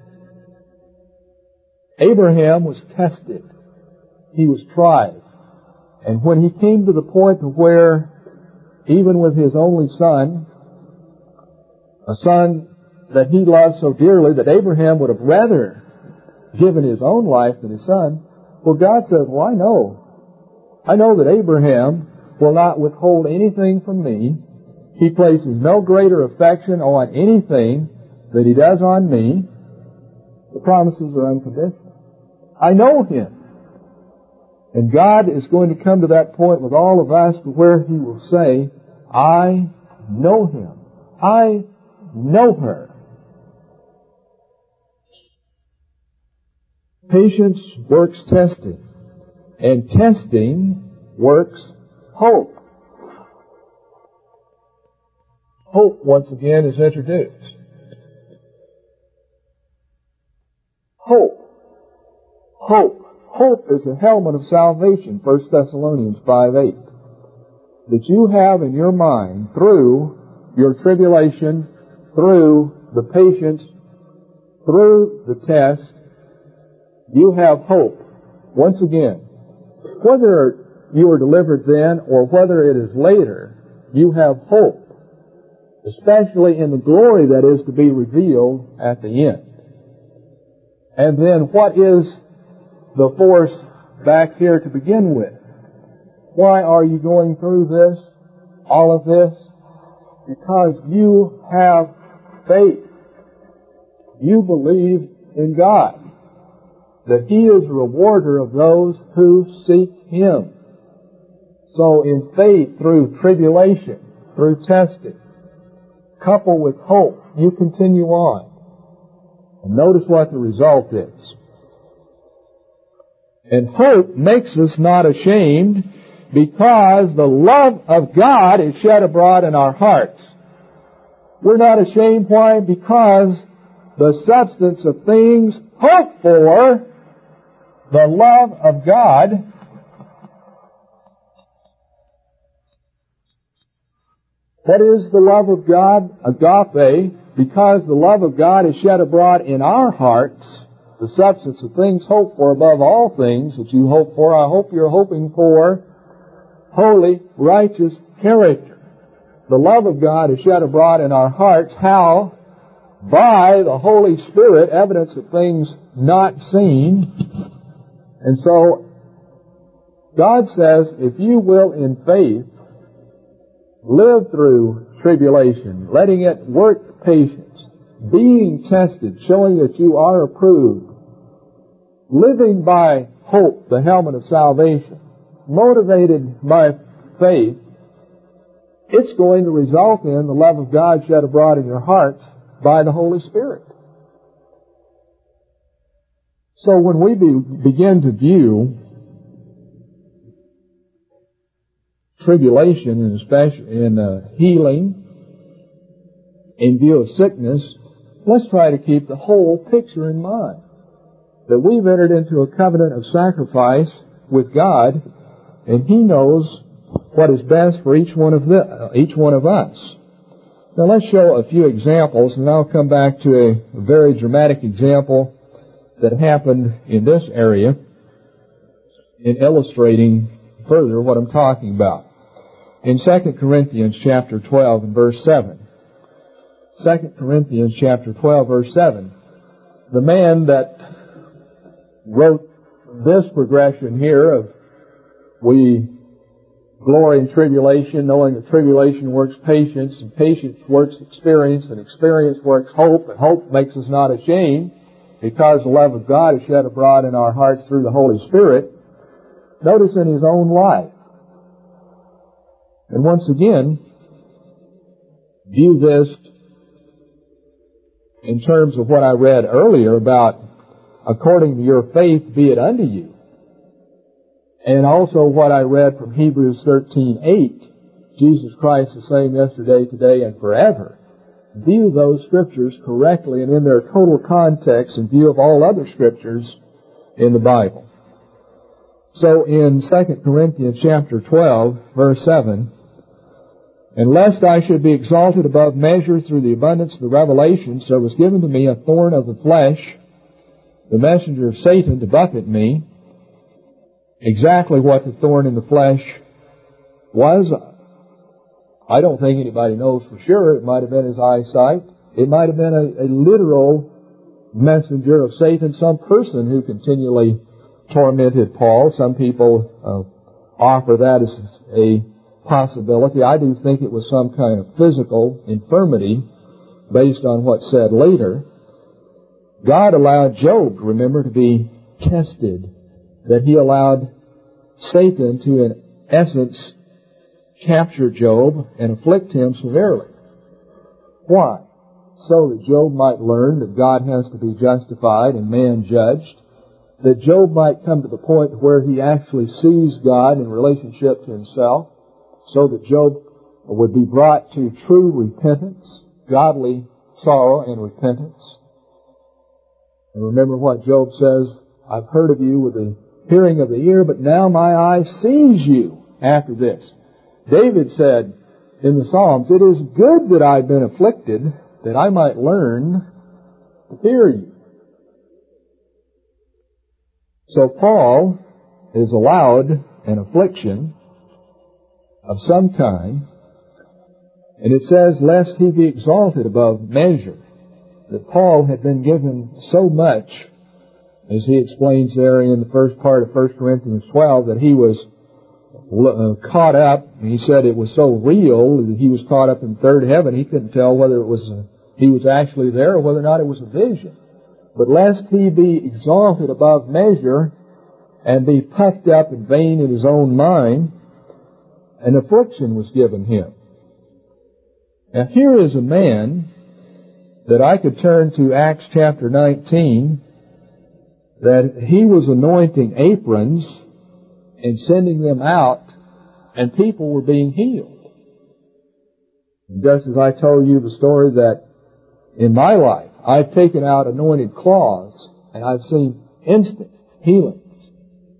Abraham was tested. He was tried. And when he came to the point of where, even with his only son, a son that he loved so dearly that Abraham would have rather given his own life than his son, well, God says, well, I know that Abraham will not withhold anything from me. He places no greater affection on anything than he does on me. The promises are unconditional. I know him. And God is going to come to that point with all of us where He will say, I know him. I know her. Patience works testing. And testing works hope. Hope, once again, is introduced. Hope. Hope is a helmet of salvation, 1 Thessalonians 5:8. That you have in your mind through your tribulation, through the patience, through the test, you have hope. Once again, whether you are delivered then or whether it is later, you have hope. Especially in the glory that is to be revealed at the end. And then what is the force back here to begin with? Why are you going through this, all of this? Because you have faith. You believe in God. That He is a rewarder of those who seek Him. So in faith, through tribulation, through testing, coupled with hope, you continue on. And notice what the result is. And hope makes us not ashamed because the love of God is shed abroad in our hearts. We're not ashamed. Why? Because the substance of things hoped for, the love of God, what is the love of God? Agape. Because the love of God is shed abroad in our hearts, the substance of things hoped for above all things that you hope for. I hope you're hoping for holy, righteous character. The love of God is shed abroad in our hearts. How? By the Holy Spirit, evidence of things not seen. And so, God says, if you will in faith live through tribulation, letting it work patience, being tested, showing that you are approved, living by hope, the helmet of salvation, motivated by faith, it's going to result in the love of God shed abroad in your hearts by the Holy Spirit. So when we begin to view tribulation, and especially in healing, in view of sickness, let's try to keep the whole picture in mind. That we've entered into a covenant of sacrifice with God, and He knows what is best for each one of us. Now let's show a few examples, and I'll come back to a very dramatic example that happened in this area in illustrating further what I'm talking about. In 2 Corinthians chapter 12 and verse 7. 2 Corinthians chapter 12 verse 7. The man that wrote this progression here of we glory in tribulation, knowing that tribulation works patience, and patience works experience, and experience works hope, and hope makes us not ashamed because the love of God is shed abroad in our hearts through the Holy Spirit. Notice in his own life. And once again, view this in terms of what I read earlier about according to your faith be it unto you. And also what I read from Hebrews 13:8, Jesus Christ the same yesterday, today, and forever. View those scriptures correctly and in their total context in view of all other scriptures in the Bible. So in 2 Corinthians chapter 12, verse 7, and lest I should be exalted above measure through the abundance of the revelations, there was given to me a thorn of the flesh, the messenger of Satan to buffet me. Exactly what the thorn in the flesh was, I don't think anybody knows for sure. It might have been his eyesight. It might have been a literal messenger of Satan, some person who continually tormented Paul. Some people offer that as a possibility. I do think it was some kind of physical infirmity based on what's said later. God allowed Job, remember, to be tested, that He allowed Satan to, in essence, capture Job and afflict him severely. Why? So that Job might learn that God has to be justified and man judged, that Job might come to the point where he actually sees God in relationship to himself, so that Job would be brought to true repentance, godly sorrow and repentance. And remember what Job says, I've heard of you with the hearing of the ear, but now my eye sees you after this. David said in the Psalms, it is good that I've been afflicted, that I might learn to fear you. So Paul is allowed an affliction of some kind, and it says, lest he be exalted above measure, that Paul had been given so much, as he explains there in the first part of 1 Corinthians 12, that he was caught up. He said it was so real that he was caught up in third heaven, he couldn't tell whether it was he was actually there or whether or not it was a vision. But lest he be exalted above measure and be puffed up and vain in his own mind, an affliction was given him. Now here is a man that I could turn to Acts chapter 19, that he was anointing aprons and sending them out, and people were being healed. And just as I told you the story that in my life, I've taken out anointed cloths, and I've seen instant healings.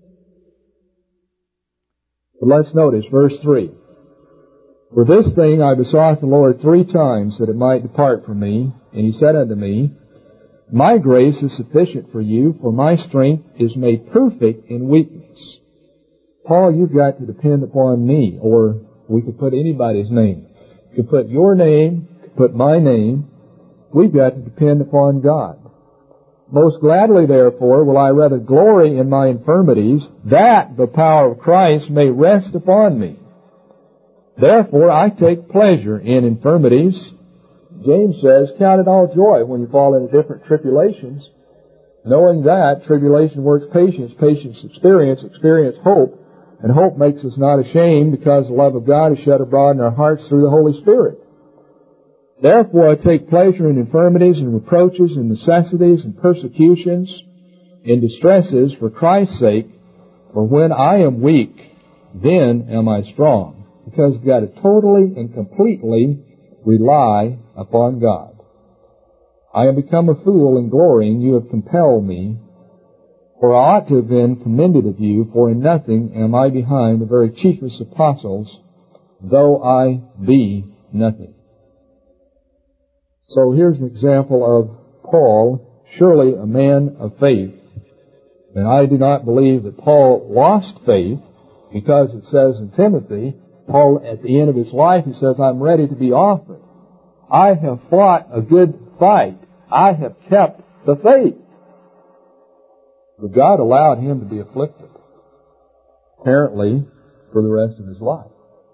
But let's notice verse 3. For this thing I besought the Lord 3 times that it might depart from me, and He said unto me, my grace is sufficient for you, for my strength is made perfect in weakness. Paul, you've got to depend upon me, or we could put anybody's name. You could put your name, you could put my name. We've got to depend upon God. Most gladly, therefore, will I rather glory in my infirmities, that the power of Christ may rest upon me. Therefore, I take pleasure in infirmities. James says, count it all joy when you fall into different tribulations, knowing that tribulation works patience, patience experience, experience hope, and hope makes us not ashamed, because the love of God is shed abroad in our hearts through the Holy Spirit. Therefore I take pleasure in infirmities and reproaches and necessities and persecutions and distresses for Christ's sake, for when I am weak, then am I strong. Because we've got to totally and completely rely upon God. I am become a fool in glorying, you have compelled me, for I ought to have been commended of you, for in nothing am I behind the very chiefest apostles, though I be nothing. So here's an example of Paul, surely a man of faith. And I do not believe that Paul lost faith, because it says in Timothy, Paul, at the end of his life, he says, I'm ready to be offered. I have fought a good fight. I have kept the faith. But God allowed him to be afflicted, apparently for the rest of his life.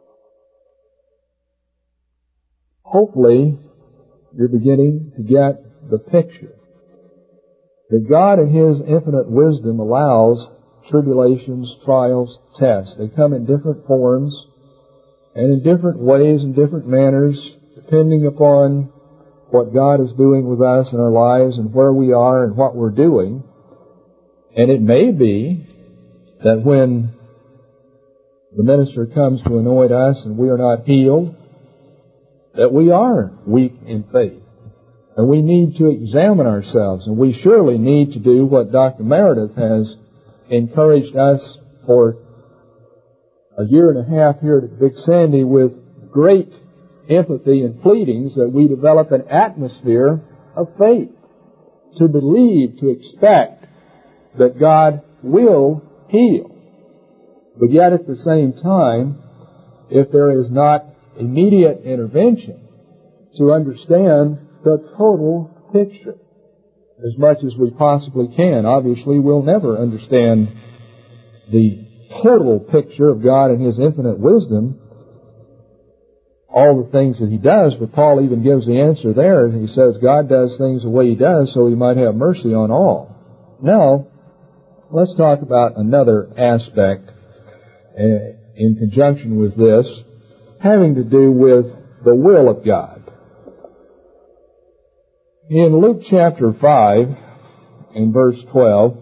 Hopefully, you're beginning to get the picture that God in His infinite wisdom allows tribulations, trials, tests. They come in different forms and in different ways and different manners, depending upon what God is doing with us in our lives and where we are and what we're doing. And it may be that when the minister comes to anoint us and we are not healed, that we are weak in faith. And we need to examine ourselves. And we surely need to do what Dr. Meredith has encouraged us for a year and a half here at Big Sandy with great empathy and pleadings, that we develop an atmosphere of faith, to believe, to expect that God will heal. But yet at the same time, if there is not immediate intervention, to understand the total picture as much as we possibly can. Obviously, we'll never understand the total picture of God and His infinite wisdom, all the things that He does, but Paul even gives the answer there. He says God does things the way He does so He might have mercy on all. Now, let's talk about another aspect in conjunction with this, having to do with the will of God. In Luke chapter 5 and verse 12,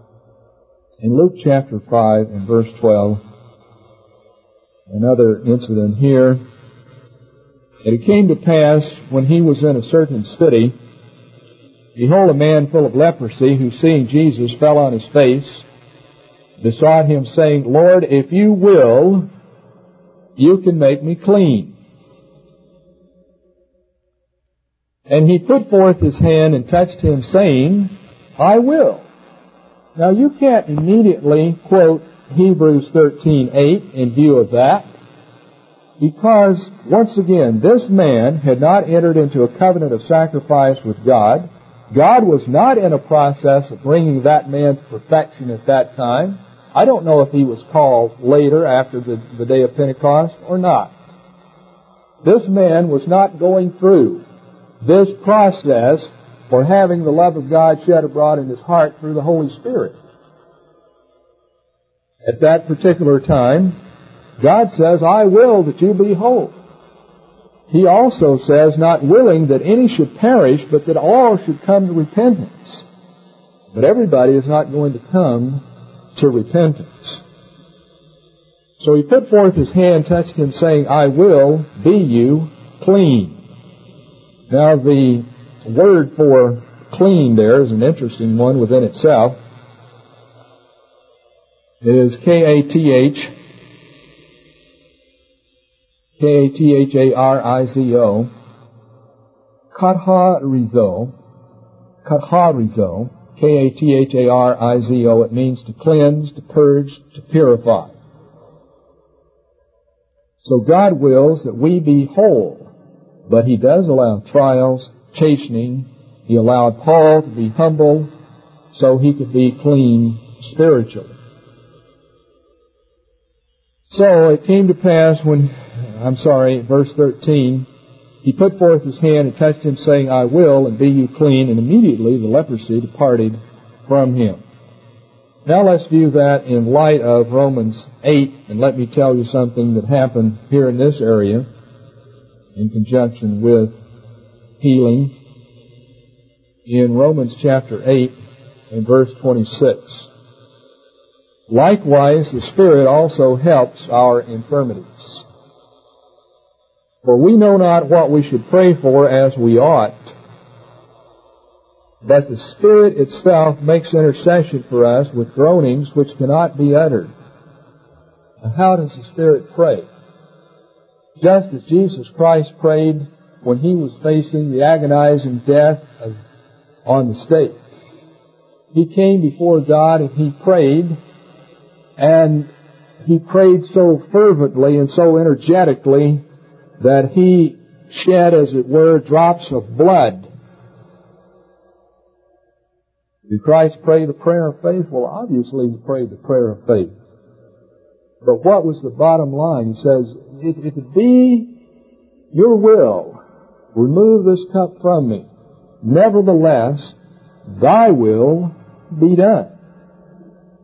another incident here. And it came to pass, when he was in a certain city, behold, a man full of leprosy, who seeing Jesus fell on his face, besought him, saying, Lord, if you will, you can make me clean. And he put forth his hand and touched him, saying, I will. Now you can't immediately quote Hebrews 13:8 in view of that, because, once again, this man had not entered into a covenant of sacrifice with God. God was not in a process of bringing that man to perfection at that time. I don't know if he was called later after the day of Pentecost or not. This man was not going through this process for having the love of God shed abroad in his heart through the Holy Spirit. At that particular time, God says, I will that you be whole. He also says, not willing that any should perish, but that all should come to repentance. But everybody is not going to come to repentance. So he put forth his hand, touched him, saying, I will, be you clean. Now the word for clean there is an interesting one within itself. It is K-A-T-H-A-R-I-Z-O. Katharizo. Katharizo. It means to cleanse, to purge, to purify. So God wills that we be whole, but He does allow trials, chastening. He allowed Paul to be humble so he could be clean spiritually. So it came to pass verse 13, he put forth his hand and touched him, saying, I will, and be you clean. And immediately the leprosy departed from him. Now let's view that in light of Romans 8, and let me tell you something that happened here in this area in conjunction with healing. In Romans chapter 8 and verse 26. Likewise, the Spirit also helps our infirmities. For we know not what we should pray for as we ought, but the Spirit itself makes intercession for us with groanings which cannot be uttered. Now, how does the Spirit pray? Just as Jesus Christ prayed when He was facing the agonizing death on the stake. He came before God and He prayed, and He prayed so fervently and so energetically that He shed, as it were, drops of blood. Did Christ pray the prayer of faith? Well, obviously He prayed the prayer of faith. But what was the bottom line? He says, if it be your will, remove this cup from me. Nevertheless, thy will be done.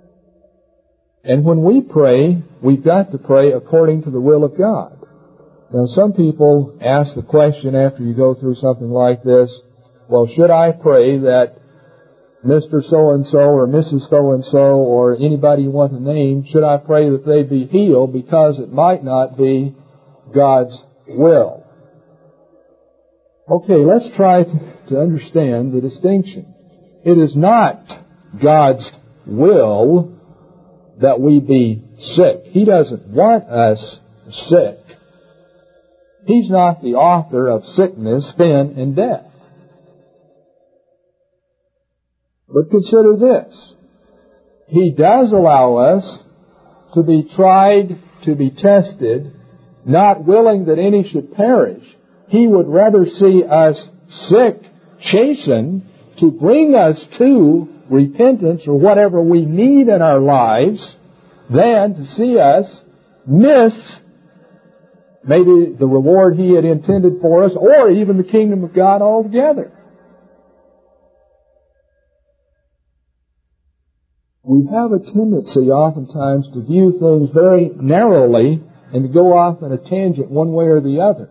And when we pray, we've got to pray according to the will of God. Now, some people ask the question after you go through something like this, well, should I pray that Mr. So-and-so or Mrs. So-and-so or anybody you want to name, should I pray that they be healed because it might not be God's will? Okay, let's try to understand the distinction. It is not God's will that we be sick. He doesn't want us sick. He's not the author of sickness, sin, and death. But consider this. He does allow us to be tried, to be tested, not willing that any should perish. He would rather see us sick, chastened, to bring us to repentance or whatever we need in our lives, than to see us miss maybe the reward He had intended for us, or even the kingdom of God altogether. We have a tendency oftentimes to view things very narrowly and to go off on a tangent one way or the other.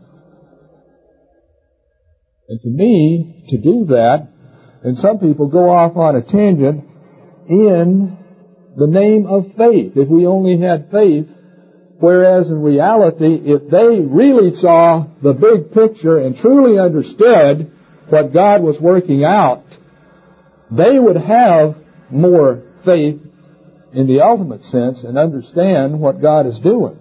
And to me, to do that, and some people go off on a tangent in the name of faith. If we only had faith, whereas in reality, if they really saw the big picture and truly understood what God was working out, they would have more faith in the ultimate sense and understand what God is doing.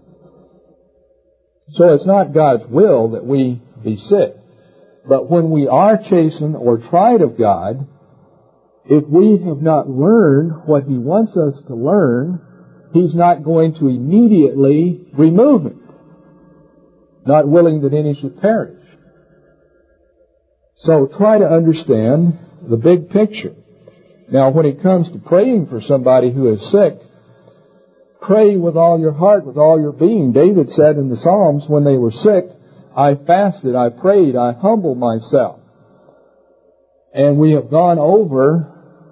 So it's not God's will that we be sick. But when we are chastened or tried of God, if we have not learned what He wants us to learn, He's not going to immediately remove it, not willing that any should perish. So try to understand the big picture. Now, when it comes to praying for somebody who is sick, pray with all your heart, with all your being. David said in the Psalms, when they were sick, I fasted, I prayed, I humbled myself. And we have gone over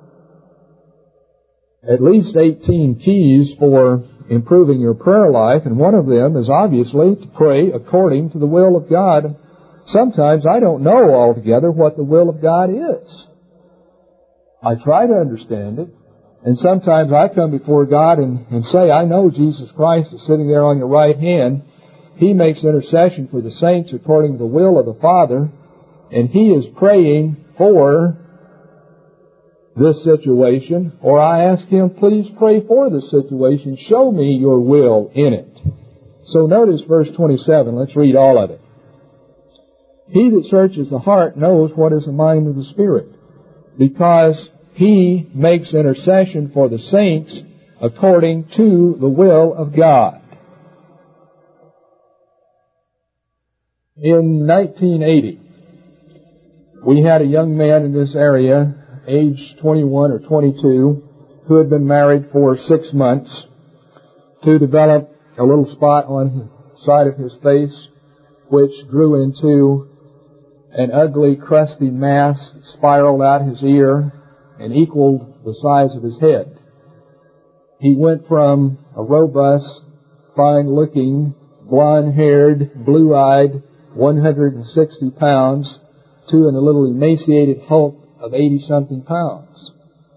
at least 18 keys for improving your prayer life, and one of them is obviously to pray according to the will of God. Sometimes I don't know altogether what the will of God is. I try to understand it, and sometimes I come before God and say, I know Jesus Christ is sitting there on your right hand. He makes intercession for the saints according to the will of the Father, and He is praying for this situation, or I ask Him, please pray for this situation. Show me your will in it. So notice verse 27. Let's read all of it. He that searches the heart knows what is the mind of the Spirit, because He makes intercession for the saints according to the will of God. In 1980, we had a young man in this area, age 21 or 22, who had been married for 6 months, to develop a little spot on the side of his face, which grew into an ugly, crusty mass that spiraled out his ear and equaled the size of his head. He went from a robust, fine-looking, blonde-haired, blue-eyed, 160 pounds to a little emaciated hulk of 80-something pounds.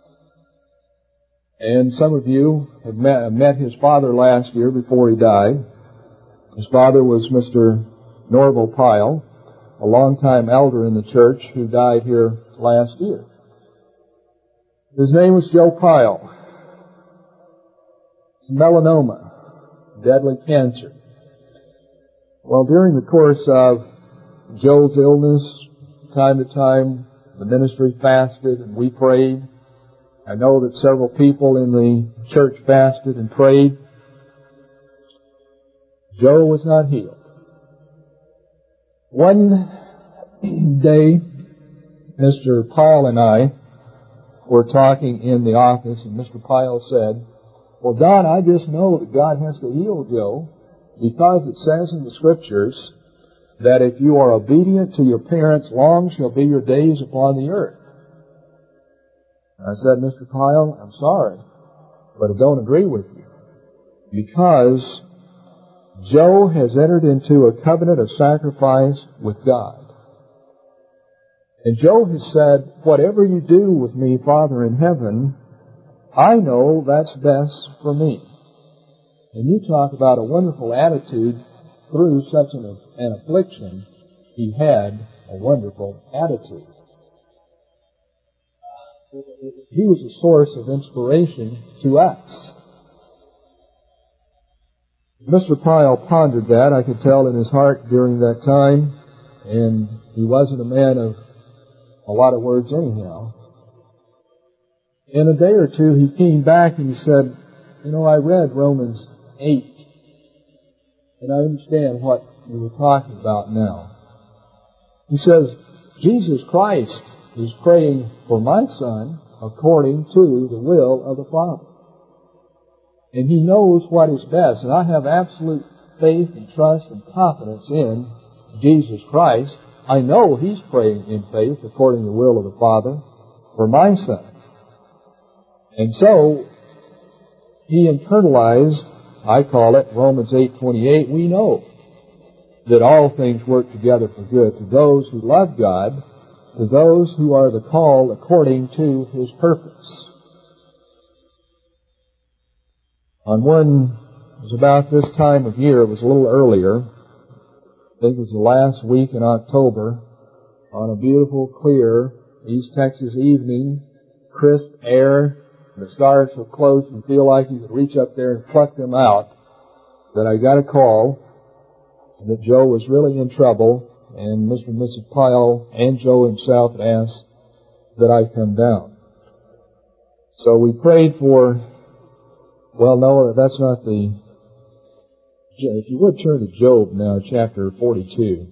And some of you have met his father last year before he died. His father was Mr. Norval Pyle, a longtime elder in the church who died here last year. His name was Joe Pyle. It's melanoma, deadly cancer. Well, during the course of Joe's illness, time to time, the ministry fasted and we prayed. I know that several people in the church fasted and prayed. Joe was not healed. One day, Mr. Pyle and I were talking in the office, and Mr. Pyle said, well, Don, I just know that God has to heal Joe because it says in the Scriptures that if you are obedient to your parents, long shall be your days upon the earth. I said, Mr. Pyle, I'm sorry, but I don't agree with you. Because Joe has entered into a covenant of sacrifice with God. And Joe has said, whatever you do with me, Father in heaven, I know that's best for me. And you talk about a wonderful attitude through such an affliction. He had a wonderful attitude. He was a source of inspiration to us. Mr. Pyle pondered that, I could tell in his heart during that time, and he wasn't a man of a lot of words anyhow. In a day or two, he came back and he said, I read Romans 8, and I understand what you were talking about now. He says, Jesus Christ is praying for my son according to the will of the Father. And He knows what is best. And I have absolute faith and trust and confidence in Jesus Christ. I know He's praying in faith according to the will of the Father for my son. And so, he internalized, I call it, Romans 8:28, we know that all things work together for good to those who love God, to those who are the called according to His purpose. On one, it was about this time of year, it was a little earlier, I think it was the last week in October, on a beautiful, clear East Texas evening, crisp air, the stars were close, you feel like you could reach up there and pluck them out, that I got a call that Joe was really in trouble, and Mr. and Mrs. Pyle and Joe himself had asked that I come down. So we prayed for, well, no, that's not the, if you would turn to Job now, chapter 42.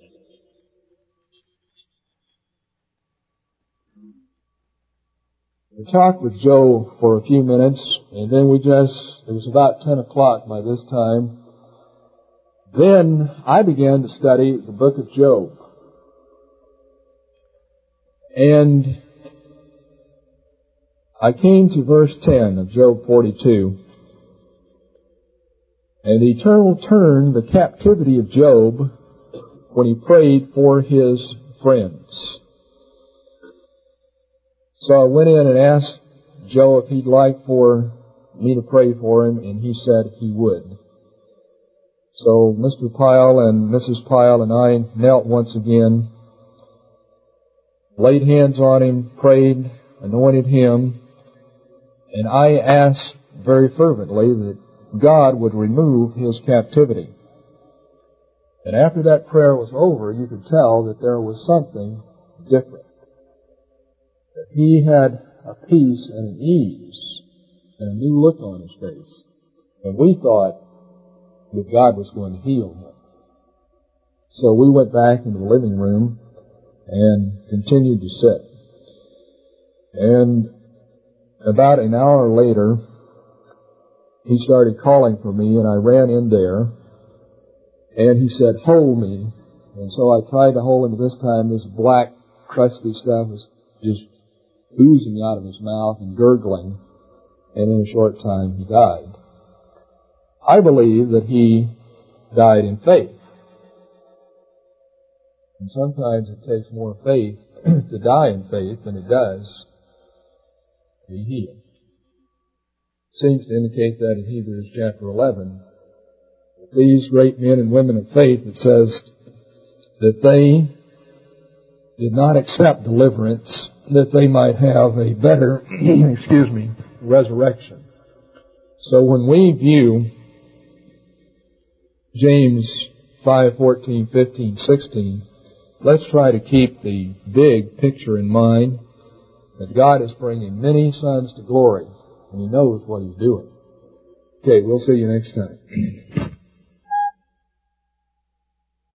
We talked with Joe for a few minutes, and then it was about 10 o'clock by this time. Then I began to study the book of Job. And I came to verse 10 of Job 42. And the Eternal turned the captivity of Job when he prayed for his friends. So I went in and asked Joe if he'd like for me to pray for him, and he said he would. So Mr. Pyle and Mrs. Pyle and I knelt once again, laid hands on him, prayed, anointed him, and I asked very fervently that God would remove his captivity. And after that prayer was over, you could tell that there was something different. That he had a peace and an ease and a new look on his face. And we thought that God was going to heal him. So we went back into the living room and continued to sit. And about an hour later, he started calling for me, and I ran in there, and he said, "Hold me." And so I tried to hold him, but this time this black, crusty stuff was just oozing out of his mouth and gurgling, and in a short time he died. I believe that he died in faith. And sometimes it takes more faith to die in faith than it does to be healed. Seems to indicate that in Hebrews chapter 11. These great men and women of faith, it says that they did not accept deliverance that they might have a better, resurrection. So when we view James 5:14, 15, 16, let's try to keep the big picture in mind that God is bringing many sons to glory, and He knows what He's doing. Okay, we'll see you next time.